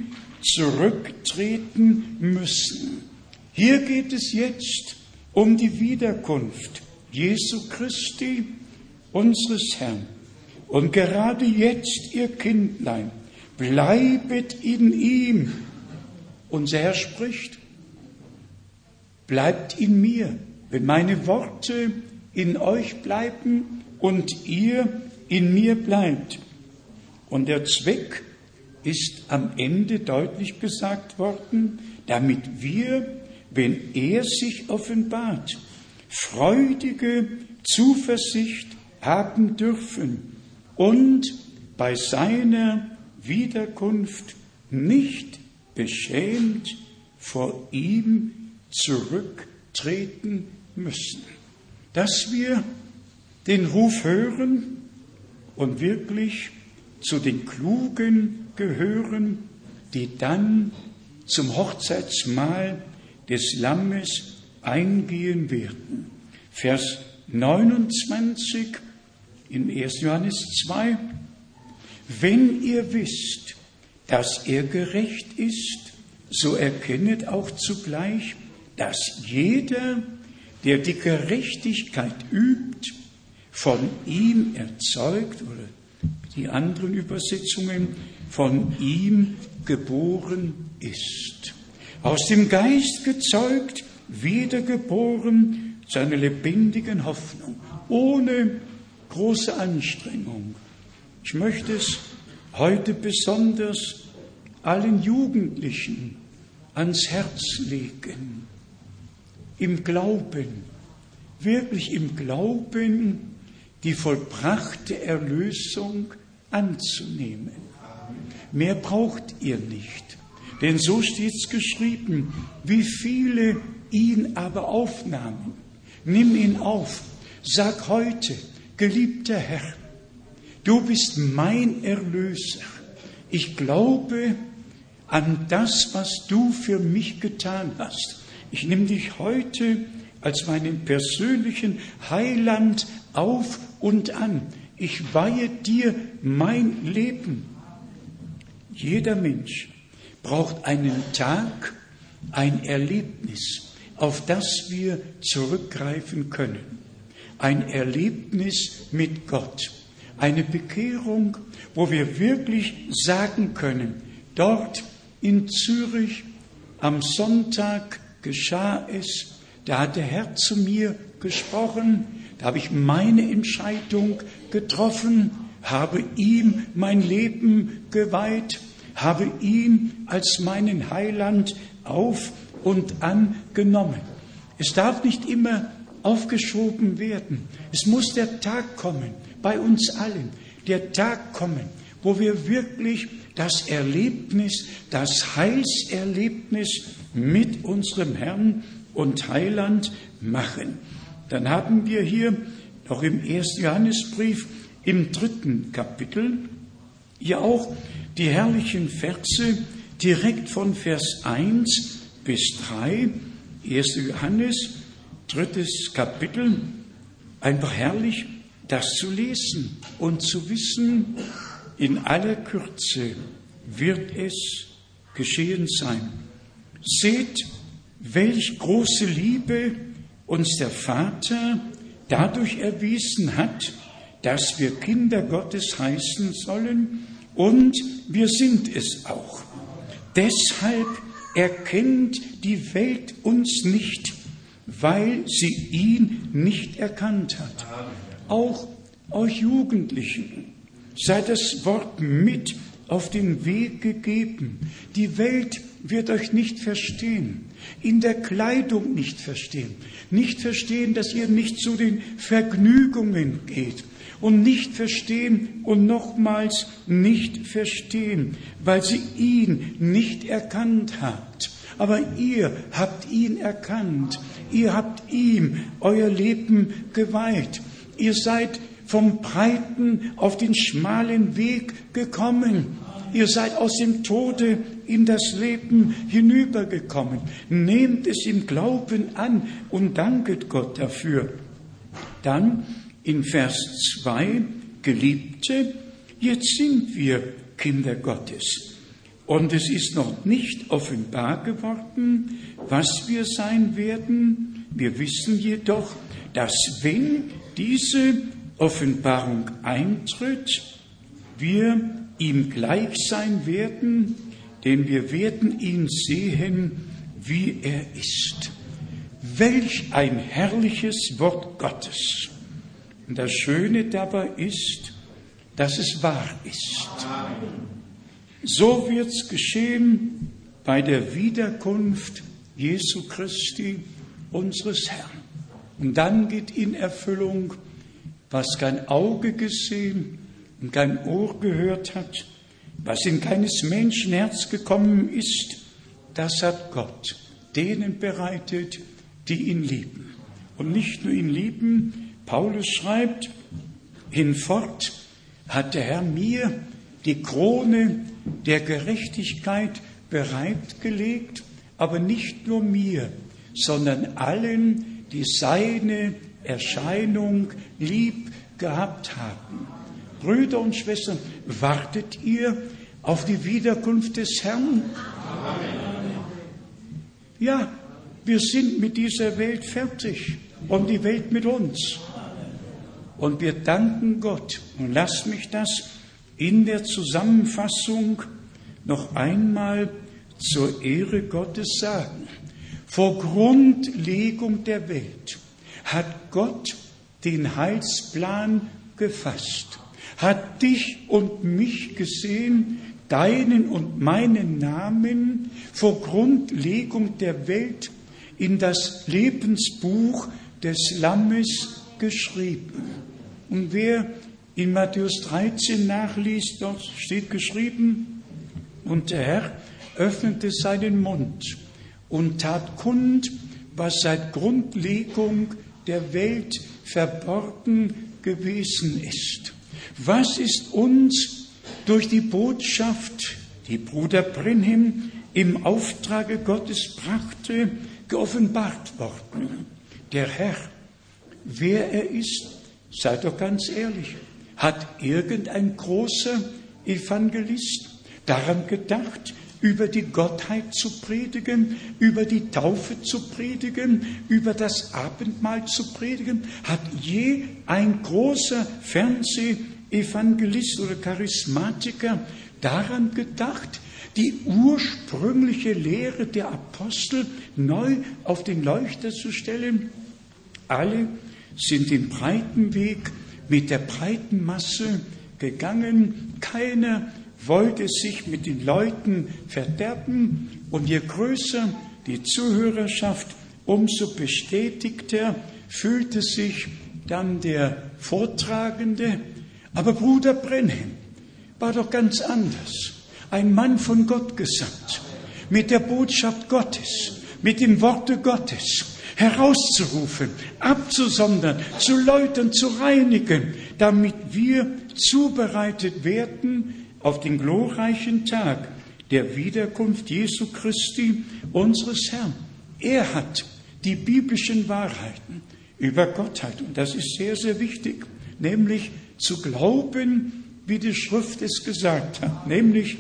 zurücktreten müssen. Hier geht es jetzt um die Wiederkunft Jesu Christi, unseres Herrn. Und gerade jetzt, ihr Kindlein, bleibet in ihm. Unser Herr spricht, bleibt in mir, wenn meine Worte in euch bleiben und ihr in mir bleibt. Und der Zweck ist am Ende deutlich gesagt worden, damit wir, wenn er sich offenbart, freudige Zuversicht haben dürfen und bei seiner Wiederkunft nicht beschämt vor ihm zurücktreten müssen. Dass wir den Ruf hören und wirklich zu den Klugen gehören, die dann zum Hochzeitsmahl des Lammes eingehen werden. Vers neunundzwanzig in erster Johannes zwei. Wenn ihr wisst, dass er gerecht ist, so erkennet auch zugleich, dass jeder, der die Gerechtigkeit übt, von ihm erzeugt, oder die anderen Übersetzungen, von ihm geboren ist. Aus dem Geist gezeugt, wiedergeboren zu einer lebendigen Hoffnung, ohne große Anstrengung. Ich möchte es heute besonders allen Jugendlichen ans Herz legen. Im Glauben, wirklich im Glauben, die vollbrachte Erlösung anzunehmen. Mehr braucht ihr nicht, denn so steht's geschrieben, wie viele ihn aber aufnahmen. Nimm ihn auf, sag heute, geliebter Herr, du bist mein Erlöser. Ich glaube an das, was du für mich getan hast. Ich nehme dich heute als meinen persönlichen Heiland auf und an. Ich weihe dir mein Leben. Jeder Mensch braucht einen Tag, ein Erlebnis, auf das wir zurückgreifen können. Ein Erlebnis mit Gott. Eine Bekehrung, wo wir wirklich sagen können, dort in Zürich am Sonntag geschah es, da hat der Herr zu mir gesprochen, da habe ich meine Entscheidung getroffen, habe ihm mein Leben geweiht, habe ihn als meinen Heiland auf und angenommen. Es darf nicht immer aufgeschoben werden. Es muss der Tag kommen, bei uns allen, der Tag kommen, wo wir wirklich das Erlebnis, das Heilserlebnis mit unserem Herrn und Heiland machen. Dann haben wir hier noch im ersten Johannesbrief im dritten Kapitel hier auch die herrlichen Verse direkt von Vers eins bis drei, erster Johannes, drittes Kapitel, einfach herrlich, das zu lesen und zu wissen, in aller Kürze wird es geschehen sein. Seht, welch große Liebe uns der Vater dadurch erwiesen hat, dass wir Kinder Gottes heißen sollen, und wir sind es auch. Deshalb erkennt die Welt uns nicht, weil sie ihn nicht erkannt hat. Auch euch Jugendlichen sei das Wort mit auf den Weg gegeben. Die Welt wird euch nicht verstehen, in der Kleidung nicht verstehen, nicht verstehen, dass ihr nicht zu den Vergnügungen geht und nicht verstehen und nochmals nicht verstehen, weil sie ihn nicht erkannt habt. Aber ihr habt ihn erkannt, ihr habt ihm euer Leben geweiht, ihr seid vom breiten auf den schmalen Weg gekommen. Ihr seid aus dem Tode in das Leben hinübergekommen. Nehmt es im Glauben an und danket Gott dafür. Dann in Vers zwei, Geliebte, jetzt sind wir Kinder Gottes. Und es ist noch nicht offenbar geworden, was wir sein werden. Wir wissen jedoch, dass wenn diese Offenbarung eintritt, wir ihm gleich sein werden, denn wir werden ihn sehen, wie er ist. Welch ein herrliches Wort Gottes. Und das Schöne dabei ist, dass es wahr ist. So wird's geschehen bei der Wiederkunft Jesu Christi, unseres Herrn. Und dann geht in Erfüllung, was kein Auge gesehen und kein Ohr gehört hat, was in keines Menschen Herz gekommen ist, das hat Gott denen bereitet, die ihn lieben. Und nicht nur ihn lieben, Paulus schreibt, hinfort hat der Herr mir die Krone der Gerechtigkeit bereitgelegt, aber nicht nur mir, sondern allen, die seine Erscheinung lieb gehabt haben. Brüder und Schwestern, wartet ihr auf die Wiederkunft des Herrn? Ja, wir sind mit dieser Welt fertig und die Welt mit uns. Und wir danken Gott. Und lasst mich das in der Zusammenfassung noch einmal zur Ehre Gottes sagen. Vor Grundlegung der Welt hat Gott den Heilsplan gefasst, hat dich und mich gesehen, deinen und meinen Namen vor Grundlegung der Welt in das Lebensbuch des Lammes geschrieben. Und wer in Matthäus dreizehn nachliest, dort steht geschrieben, und der Herr öffnete seinen Mund und tat kund, was seit Grundlegung der Welt verborgen gewesen ist. Was ist uns durch die Botschaft, die Bruder Brenhem im Auftrage Gottes brachte, geoffenbart worden? Der Herr, wer er ist, seid doch ganz ehrlich, hat irgendein großer Evangelist daran gedacht, über die Gottheit zu predigen, über die Taufe zu predigen, über das Abendmahl zu predigen? Hat je ein großer Fernsehevangelist oder Charismatiker daran gedacht, die ursprüngliche Lehre der Apostel neu auf den Leuchter zu stellen? Alle sind den breiten Weg mit der breiten Masse gegangen. Keiner wollte sich mit den Leuten verderben, und je größer die Zuhörerschaft, umso bestätigter fühlte sich dann der Vortragende. Aber Bruder Brenhem war doch ganz anders. Ein Mann von Gott gesandt, mit der Botschaft Gottes, mit dem Worte Gottes herauszurufen, abzusondern, zu läutern, zu reinigen, damit wir zubereitet werden auf den glorreichen Tag der Wiederkunft Jesu Christi, unseres Herrn. Er hat die biblischen Wahrheiten über Gottheit, und das ist sehr, sehr wichtig, nämlich zu glauben, wie die Schrift es gesagt hat, nämlich,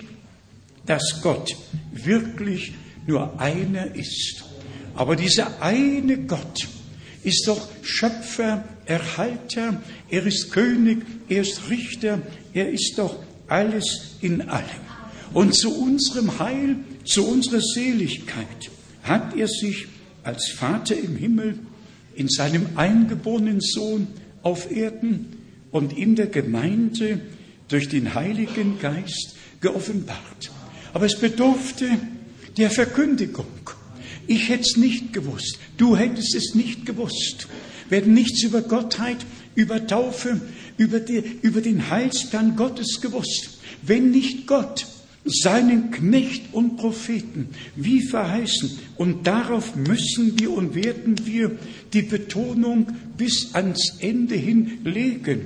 dass Gott wirklich nur einer ist. Aber dieser eine Gott ist doch Schöpfer, Erhalter, er ist König, er ist Richter, er ist doch alles in allem. Und zu unserem Heil, zu unserer Seligkeit hat er sich als Vater im Himmel in seinem eingeborenen Sohn auf Erden und in der Gemeinde durch den Heiligen Geist geoffenbart. Aber es bedurfte der Verkündigung. Ich hätte es nicht gewusst, du hättest es nicht gewusst. Wir hätten nichts über Gottheit, über Taufe, über, die, über den Heilsplan Gottes gewusst, wenn nicht Gott seinen Knecht und Propheten wie verheißen. Und darauf müssen wir und werden wir die Betonung bis ans Ende hin legen.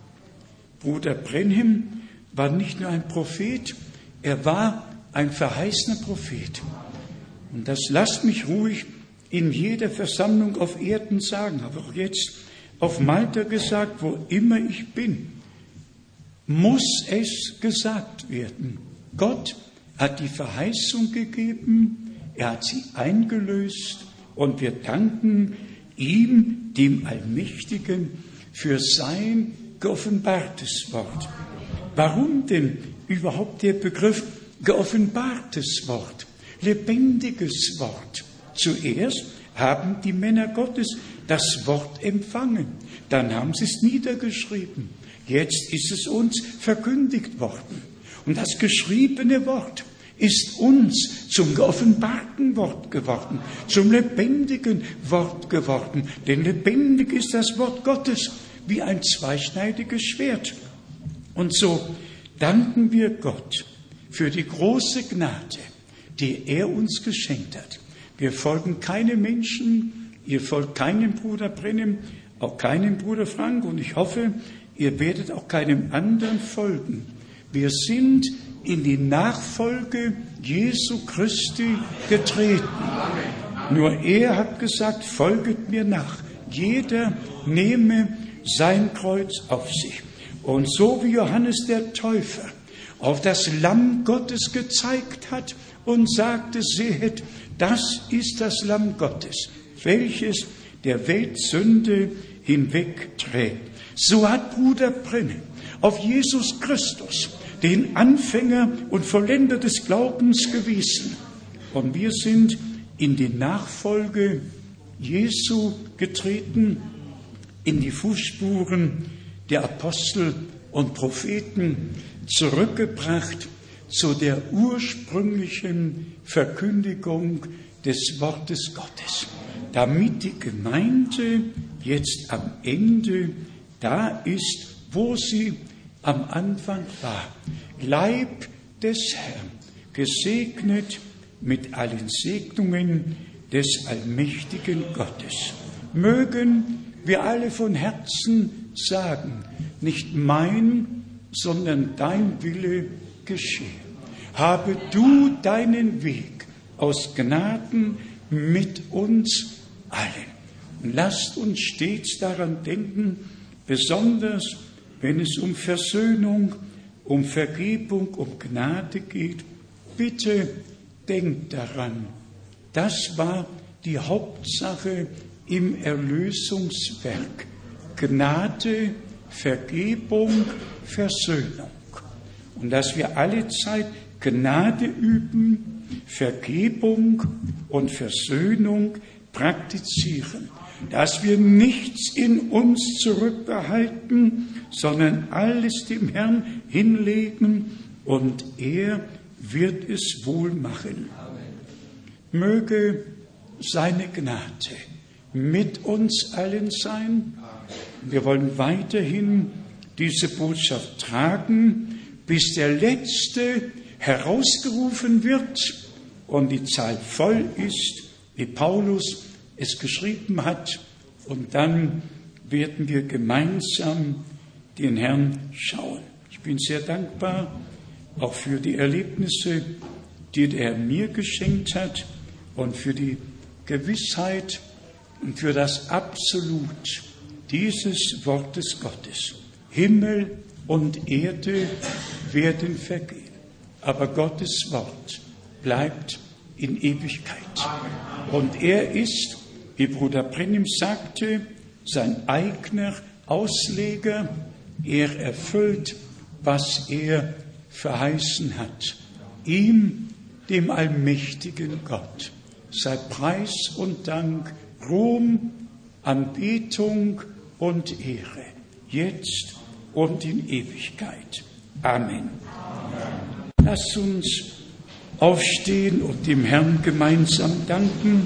Bruder Brenhem war nicht nur ein Prophet, er war ein verheißener Prophet. Und das lasst mich ruhig in jeder Versammlung auf Erden sagen, habe auch jetzt auf Malta gesagt, wo immer ich bin, muss es gesagt werden. Gott hat die Verheißung gegeben, er hat sie eingelöst, und wir danken ihm, dem Allmächtigen, für sein geoffenbartes Wort. Warum denn überhaupt der Begriff geoffenbartes Wort? Lebendiges Wort. Zuerst haben die Männer Gottes das Wort empfangen. Dann haben sie es niedergeschrieben. Jetzt ist es uns verkündigt worden. Und das geschriebene Wort ist uns zum geoffenbarten Wort geworden, zum lebendigen Wort geworden. Denn lebendig ist das Wort Gottes wie ein zweischneidiges Schwert. Und so danken wir Gott für die große Gnade, die er uns geschenkt hat. Wir folgen keinem Menschen, ihr folgt keinem Bruder Brenhem, auch keinem Bruder Frank, und ich hoffe, ihr werdet auch keinem anderen folgen. Wir sind in die Nachfolge Jesu Christi getreten. Nur er hat gesagt, folget mir nach. Jeder nehme sein Kreuz auf sich. Und so wie Johannes der Täufer auf das Lamm Gottes gezeigt hat und sagte, sehet, das ist das Lamm Gottes, welches der Welt Sünde hinwegträgt. So hat Bruder Brennem auf Jesus Christus, den Anfänger und Vollender des Glaubens, gewiesen. Und wir sind in die Nachfolge Jesu getreten, in die Fußspuren der Apostel und Propheten, zurückgebracht zu der ursprünglichen Verkündigung des Wortes Gottes, damit die Gemeinde jetzt am Ende da ist, wo sie am Anfang war. Leib des Herrn, gesegnet mit allen Segnungen des allmächtigen Gottes. Mögen wir alle von Herzen sagen, nicht mein, sondern dein Wille geschehe. Habe du deinen Weg aus Gnaden mit uns allen. Und lasst uns stets daran denken, besonders wenn es um Versöhnung, um Vergebung, um Gnade geht. Bitte denkt daran, das war die Hauptsache im Erlösungswerk. Gnade, Vergebung, Versöhnung. Und dass wir alle Zeit Gnade üben, Vergebung und Versöhnung praktizieren. Dass wir nichts in uns zurückbehalten, sondern alles dem Herrn hinlegen und er wird es wohl machen. Möge seine Gnade mit uns allen sein. Wir wollen weiterhin diese Botschaft tragen, bis der Letzte herausgerufen wird und die Zahl voll ist, wie Paulus es geschrieben hat. Und dann werden wir gemeinsam den Herrn schauen. Ich bin sehr dankbar auch für die Erlebnisse, die der Herr mir geschenkt hat und für die Gewissheit und für das Absolut dieses Wortes Gottes. Himmel und Erde werden vergehen, aber Gottes Wort bleibt in Ewigkeit. Und er ist, wie Bruder Brennim sagte, sein eigener Ausleger. Er erfüllt, was er verheißen hat. Ihm, dem allmächtigen Gott, sei Preis und Dank, Ruhm, Anbetung und Ehre, jetzt und in Ewigkeit. Amen. Lasst uns aufstehen und dem Herrn gemeinsam danken.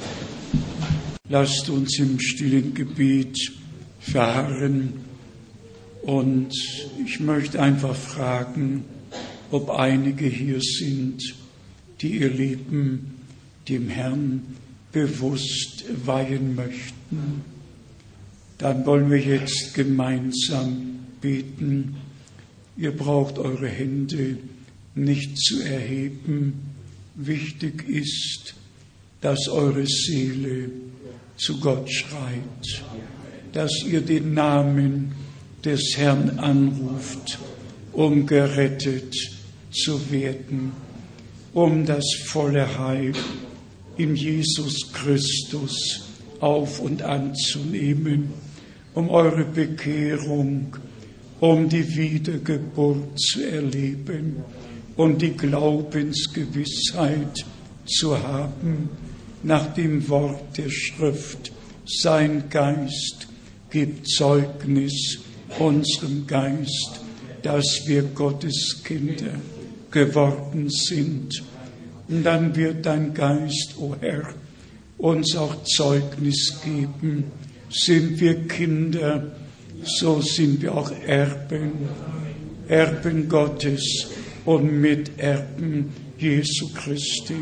Lasst uns im stillen Gebet verharren. Und ich möchte einfach fragen, ob einige hier sind, die ihr Leben dem Herrn bewusst weihen möchten. Dann wollen wir jetzt gemeinsam beten. Ihr braucht eure Hände nicht zu erheben. Wichtig ist, dass eure Seele zu Gott schreit, dass ihr den Namen des Herrn anruft, um gerettet zu werden, um das volle Heil in Jesus Christus auf und anzunehmen, um eure Bekehrung, um die Wiedergeburt zu erleben und die Glaubensgewissheit zu haben nach dem Wort der Schrift. Sein Geist gibt Zeugnis unserem Geist, dass wir Gottes Kinder geworden sind. Und dann wird dein Geist, o Herr, uns auch Zeugnis geben. Sind wir Kinder, so sind wir auch Erben, Erben Gottes und Miterben Jesu Christi.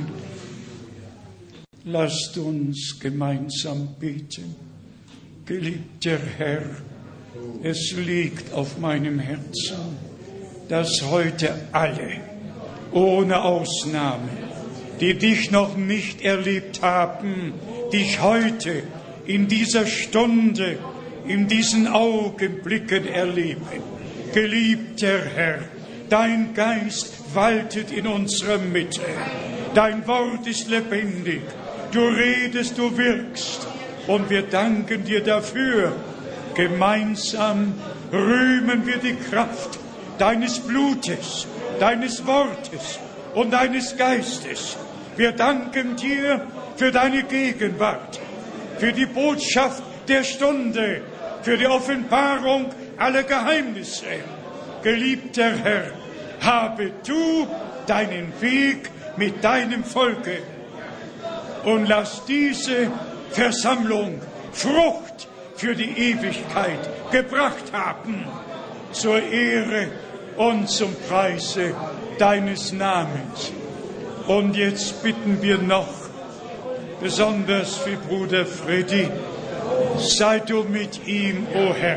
Lasst uns gemeinsam beten. Geliebter Herr, es liegt auf meinem Herzen, dass heute alle, ohne Ausnahme, die dich noch nicht erlebt haben, dich heute in dieser Stunde, in diesen Augenblicken erleben. Geliebter Herr, dein Geist waltet in unserer Mitte. Dein Wort ist lebendig. Du redest, du wirkst. Und wir danken dir dafür. Gemeinsam rühmen wir die Kraft deines Blutes, deines Wortes und deines Geistes. Wir danken dir für deine Gegenwart, für die Botschaft der Stunde, für die Offenbarung aller Geheimnisse. Geliebter Herr, habe du deinen Weg mit deinem Volke und lass diese Versammlung Frucht für die Ewigkeit gebracht haben, zur Ehre und zum Preise deines Namens. Und jetzt bitten wir noch, besonders für Bruder Freddy, sei du mit ihm, o Herr.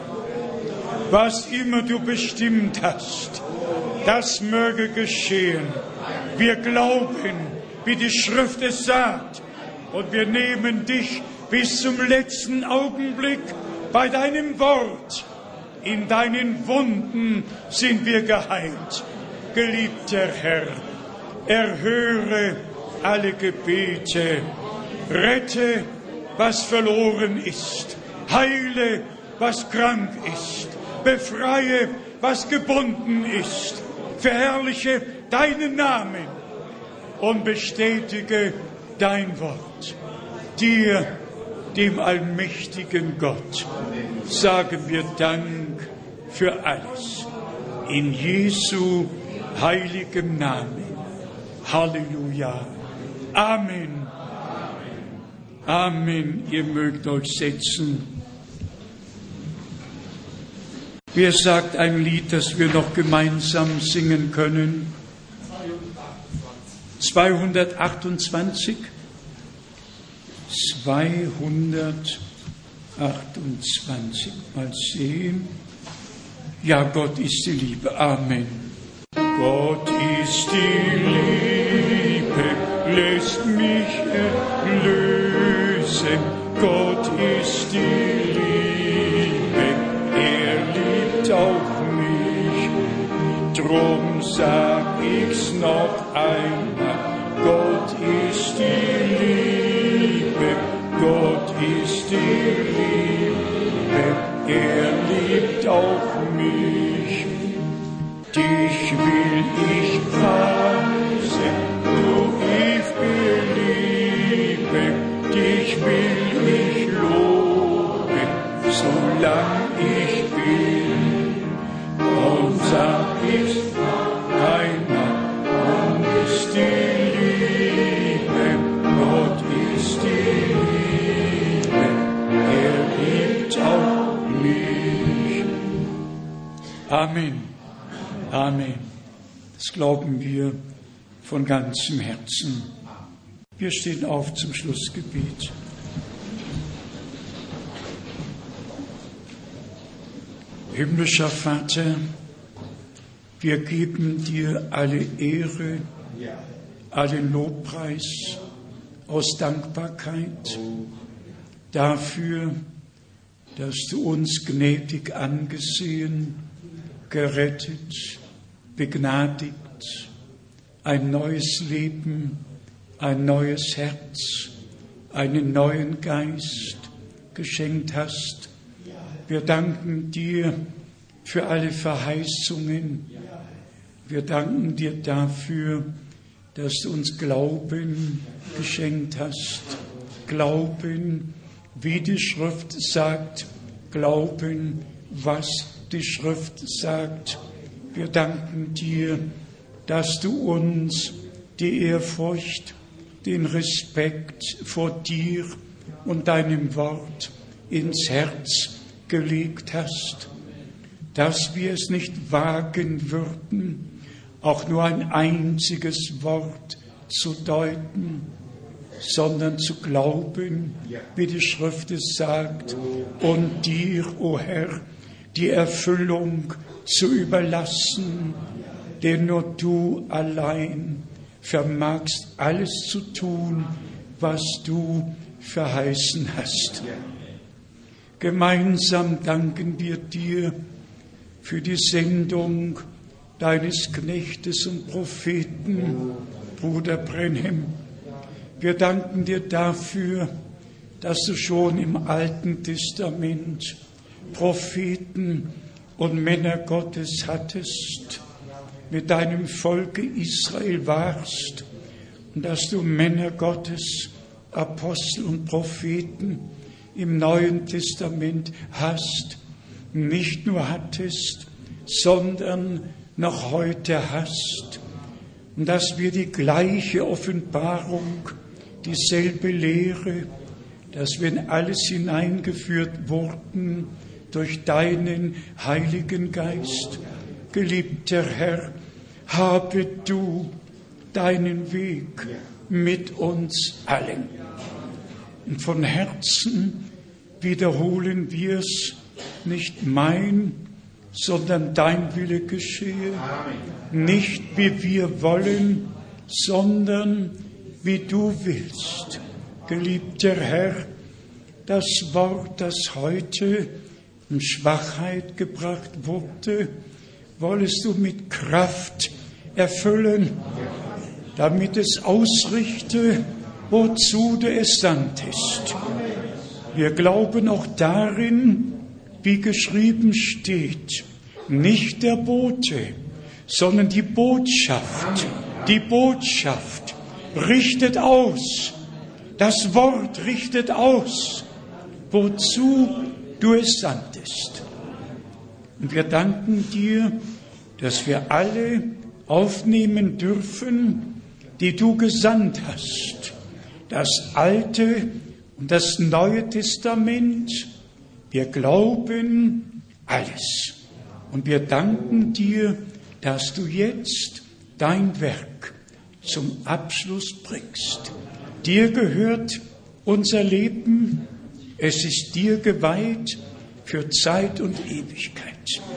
Was immer du bestimmt hast, das möge geschehen. Wir glauben, wie die Schrift es sagt, und wir nehmen dich bis zum letzten Augenblick bei deinem Wort. In deinen Wunden sind wir geheilt. Geliebter Herr, erhöre alle Gebete. Rette, was verloren ist. Heile, was krank ist. Befreie, was gebunden ist. Verherrliche deinen Namen und bestätige dein Wort. Dir, dem allmächtigen Gott, sagen wir Dank für alles. In Jesu heiligem Namen. Halleluja. Amen. Amen. Ihr mögt euch setzen. Wer sagt ein Lied, das wir noch gemeinsam singen können? zweihundertachtundzwanzig. zweihundertachtundzwanzig. Mal sehen. Ja, Gott ist die Liebe. Amen. Gott ist die Liebe, lässt mich erlösen. Gott ist die Liebe, er liebt auch mich. Drum sag ich's noch einmal, Gott ist die Liebe, Gott ist die Liebe, er liebt auch mich. Dich will ich preisen, du ewige Liebe, dich will ich loben, solang ich bin. Und sag ich's einmal, und ist die Liebe, Gott ist die Liebe, er liebt auch mich. Amen. Amen. Das glauben wir von ganzem Herzen. Wir stehen auf zum Schlussgebet. Himmlischer Vater, wir geben dir alle Ehre, allen Lobpreis aus Dankbarkeit dafür, dass du uns gnädig angesehen, gerettet, begnadigt, ein neues Leben, ein neues Herz, einen neuen Geist geschenkt hast. Wir danken dir für alle Verheißungen. Wir danken dir dafür, dass du uns Glauben geschenkt hast. Glauben, wie die Schrift sagt, Glauben, was die Schrift sagt. Wir danken dir, dass du uns die Ehrfurcht, den Respekt vor dir und deinem Wort ins Herz gelegt hast, dass wir es nicht wagen würden, auch nur ein einziges Wort zu deuten, sondern zu glauben, wie die Schrift es sagt, und dir, o Herr, die Erfüllung zu überlassen, denn nur du allein vermagst alles zu tun, was du verheißen hast. Gemeinsam danken wir dir für die Sendung deines Knechtes und Propheten, Bruder Branham. Wir danken dir dafür, dass du schon im Alten Testament Propheten und Männer Gottes hattest, mit deinem Volke Israel warst und dass du Männer Gottes, Apostel und Propheten im Neuen Testament hast, nicht nur hattest, sondern noch heute hast. Und dass wir die gleiche Offenbarung, dieselbe Lehre, dass wir in alles hineingeführt wurden durch deinen Heiligen Geist. Geliebter Herr, habe du deinen Weg mit uns allen. Und von Herzen wiederholen wir es, nicht mein, sondern dein Wille geschehe. Nicht wie wir wollen, sondern wie du willst. Geliebter Herr, das Wort, das heute in Schwachheit gebracht wurde, wolltest du mit Kraft erfüllen, damit es ausrichte, wozu du es sandtest. Wir glauben auch darin, wie geschrieben steht, nicht der Bote, sondern die Botschaft, die Botschaft richtet aus, das Wort richtet aus, wozu du es sandtest. Und wir danken dir, dass wir alle aufnehmen dürfen, die du gesandt hast. Das Alte und das Neue Testament, wir glauben alles. Und wir danken dir, dass du jetzt dein Werk zum Abschluss bringst. Dir gehört unser Leben, es ist dir geweiht für Zeit und Ewigkeit.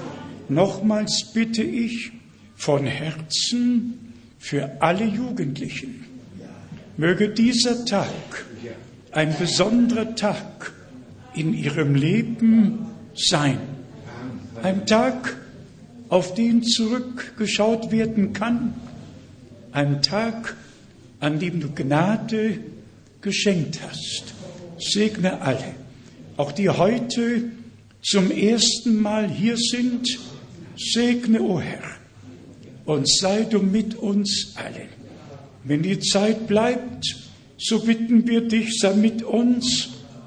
Nochmals bitte ich von Herzen für alle Jugendlichen, möge dieser Tag ein besonderer Tag in ihrem Leben sein. Ein Tag, auf den zurückgeschaut werden kann. Ein Tag, an dem du Gnade geschenkt hast. Segne alle, auch die heute zum ersten Mal hier sind. Segne, o Herr, und sei du mit uns allen. Wenn die Zeit bleibt, so bitten wir dich, sei mit uns,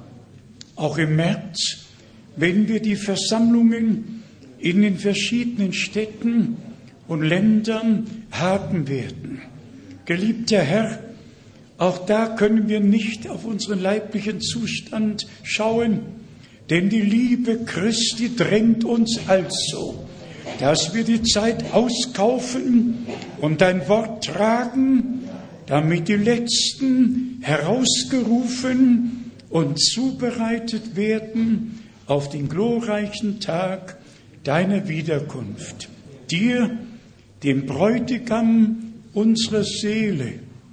auch im März, wenn wir die Versammlungen in den verschiedenen Städten und Ländern haben werden. Geliebter Herr, auch da können wir nicht auf unseren leiblichen Zustand schauen, denn die Liebe Christi drängt uns also, dass wir die Zeit auskaufen und dein Wort tragen, damit die Letzten herausgerufen und zubereitet werden auf den glorreichen Tag deiner Wiederkunft. Dir, dem Bräutigam unserer Seele,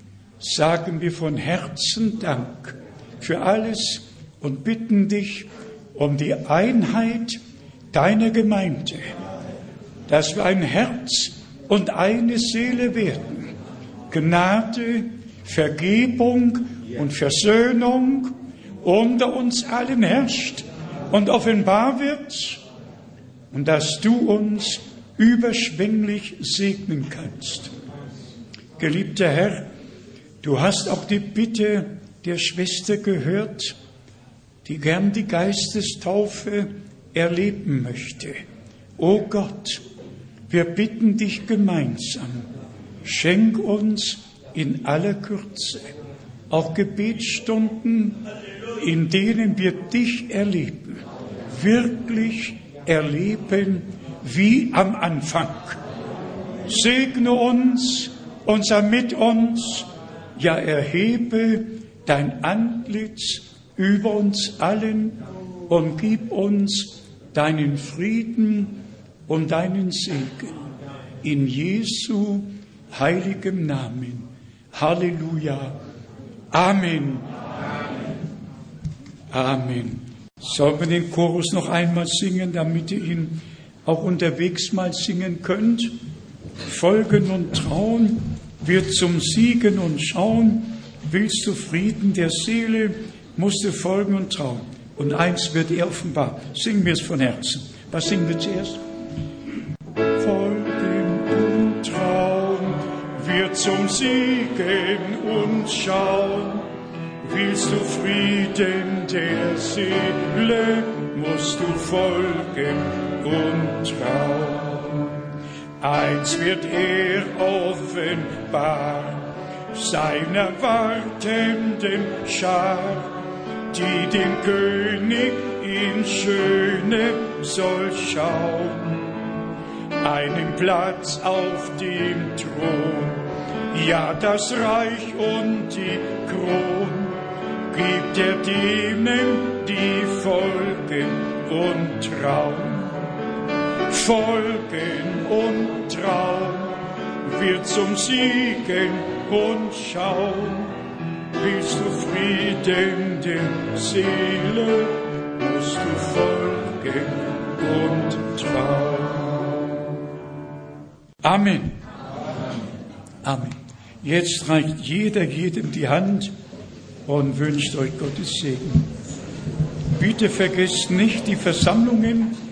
sagen wir von Herzen Dank für alles und bitten dich um die Einheit deiner Gemeinde, dass wir ein Herz und eine Seele werden. Gnade, Vergebung und Versöhnung unter uns allen herrscht und offenbar wird und dass du uns überschwänglich segnen kannst. Geliebter Herr, du hast auch die Bitte der Schwester gehört, die gern die Geistestaufe erleben möchte. O Gott, wir bitten dich gemeinsam, schenk uns in aller Kürze auch Gebetsstunden, in denen wir dich erleben, wirklich erleben wie am Anfang. Segne uns und sei mit uns, ja erhebe dein Antlitz über uns allen und gib uns deinen Frieden und deinen Segen. In Jesu heiligem Namen. Halleluja. Amen. Amen. Sollen wir den Chorus noch einmal singen, damit ihr ihn auch unterwegs mal singen könnt? Folgen und trauen wird zum Siegen und Schauen. Willst du Frieden der Seele, musst du folgen und trauen. Und eins wird dir offenbar. Singen wir es von Herzen. Was singen wir zuerst? Folgen und trauen wird zum Siegen und Schauen. Willst du Frieden der Seele, musst du folgen und trauen. Eins wird er offenbar, seiner wartenden Schar, die den König in Schöne soll schauen. Einen Platz auf dem Thron, ja das Reich und die Kron, gibt er denen, die folgen und trauen. Folgen und trauen wird zum Siegen und Schauen. Willst du Frieden der Seele, musst du folgen und trauen. Amen. Amen. Jetzt reicht jeder jedem die Hand und wünscht euch Gottes Segen. Bitte vergesst nicht die Versammlungen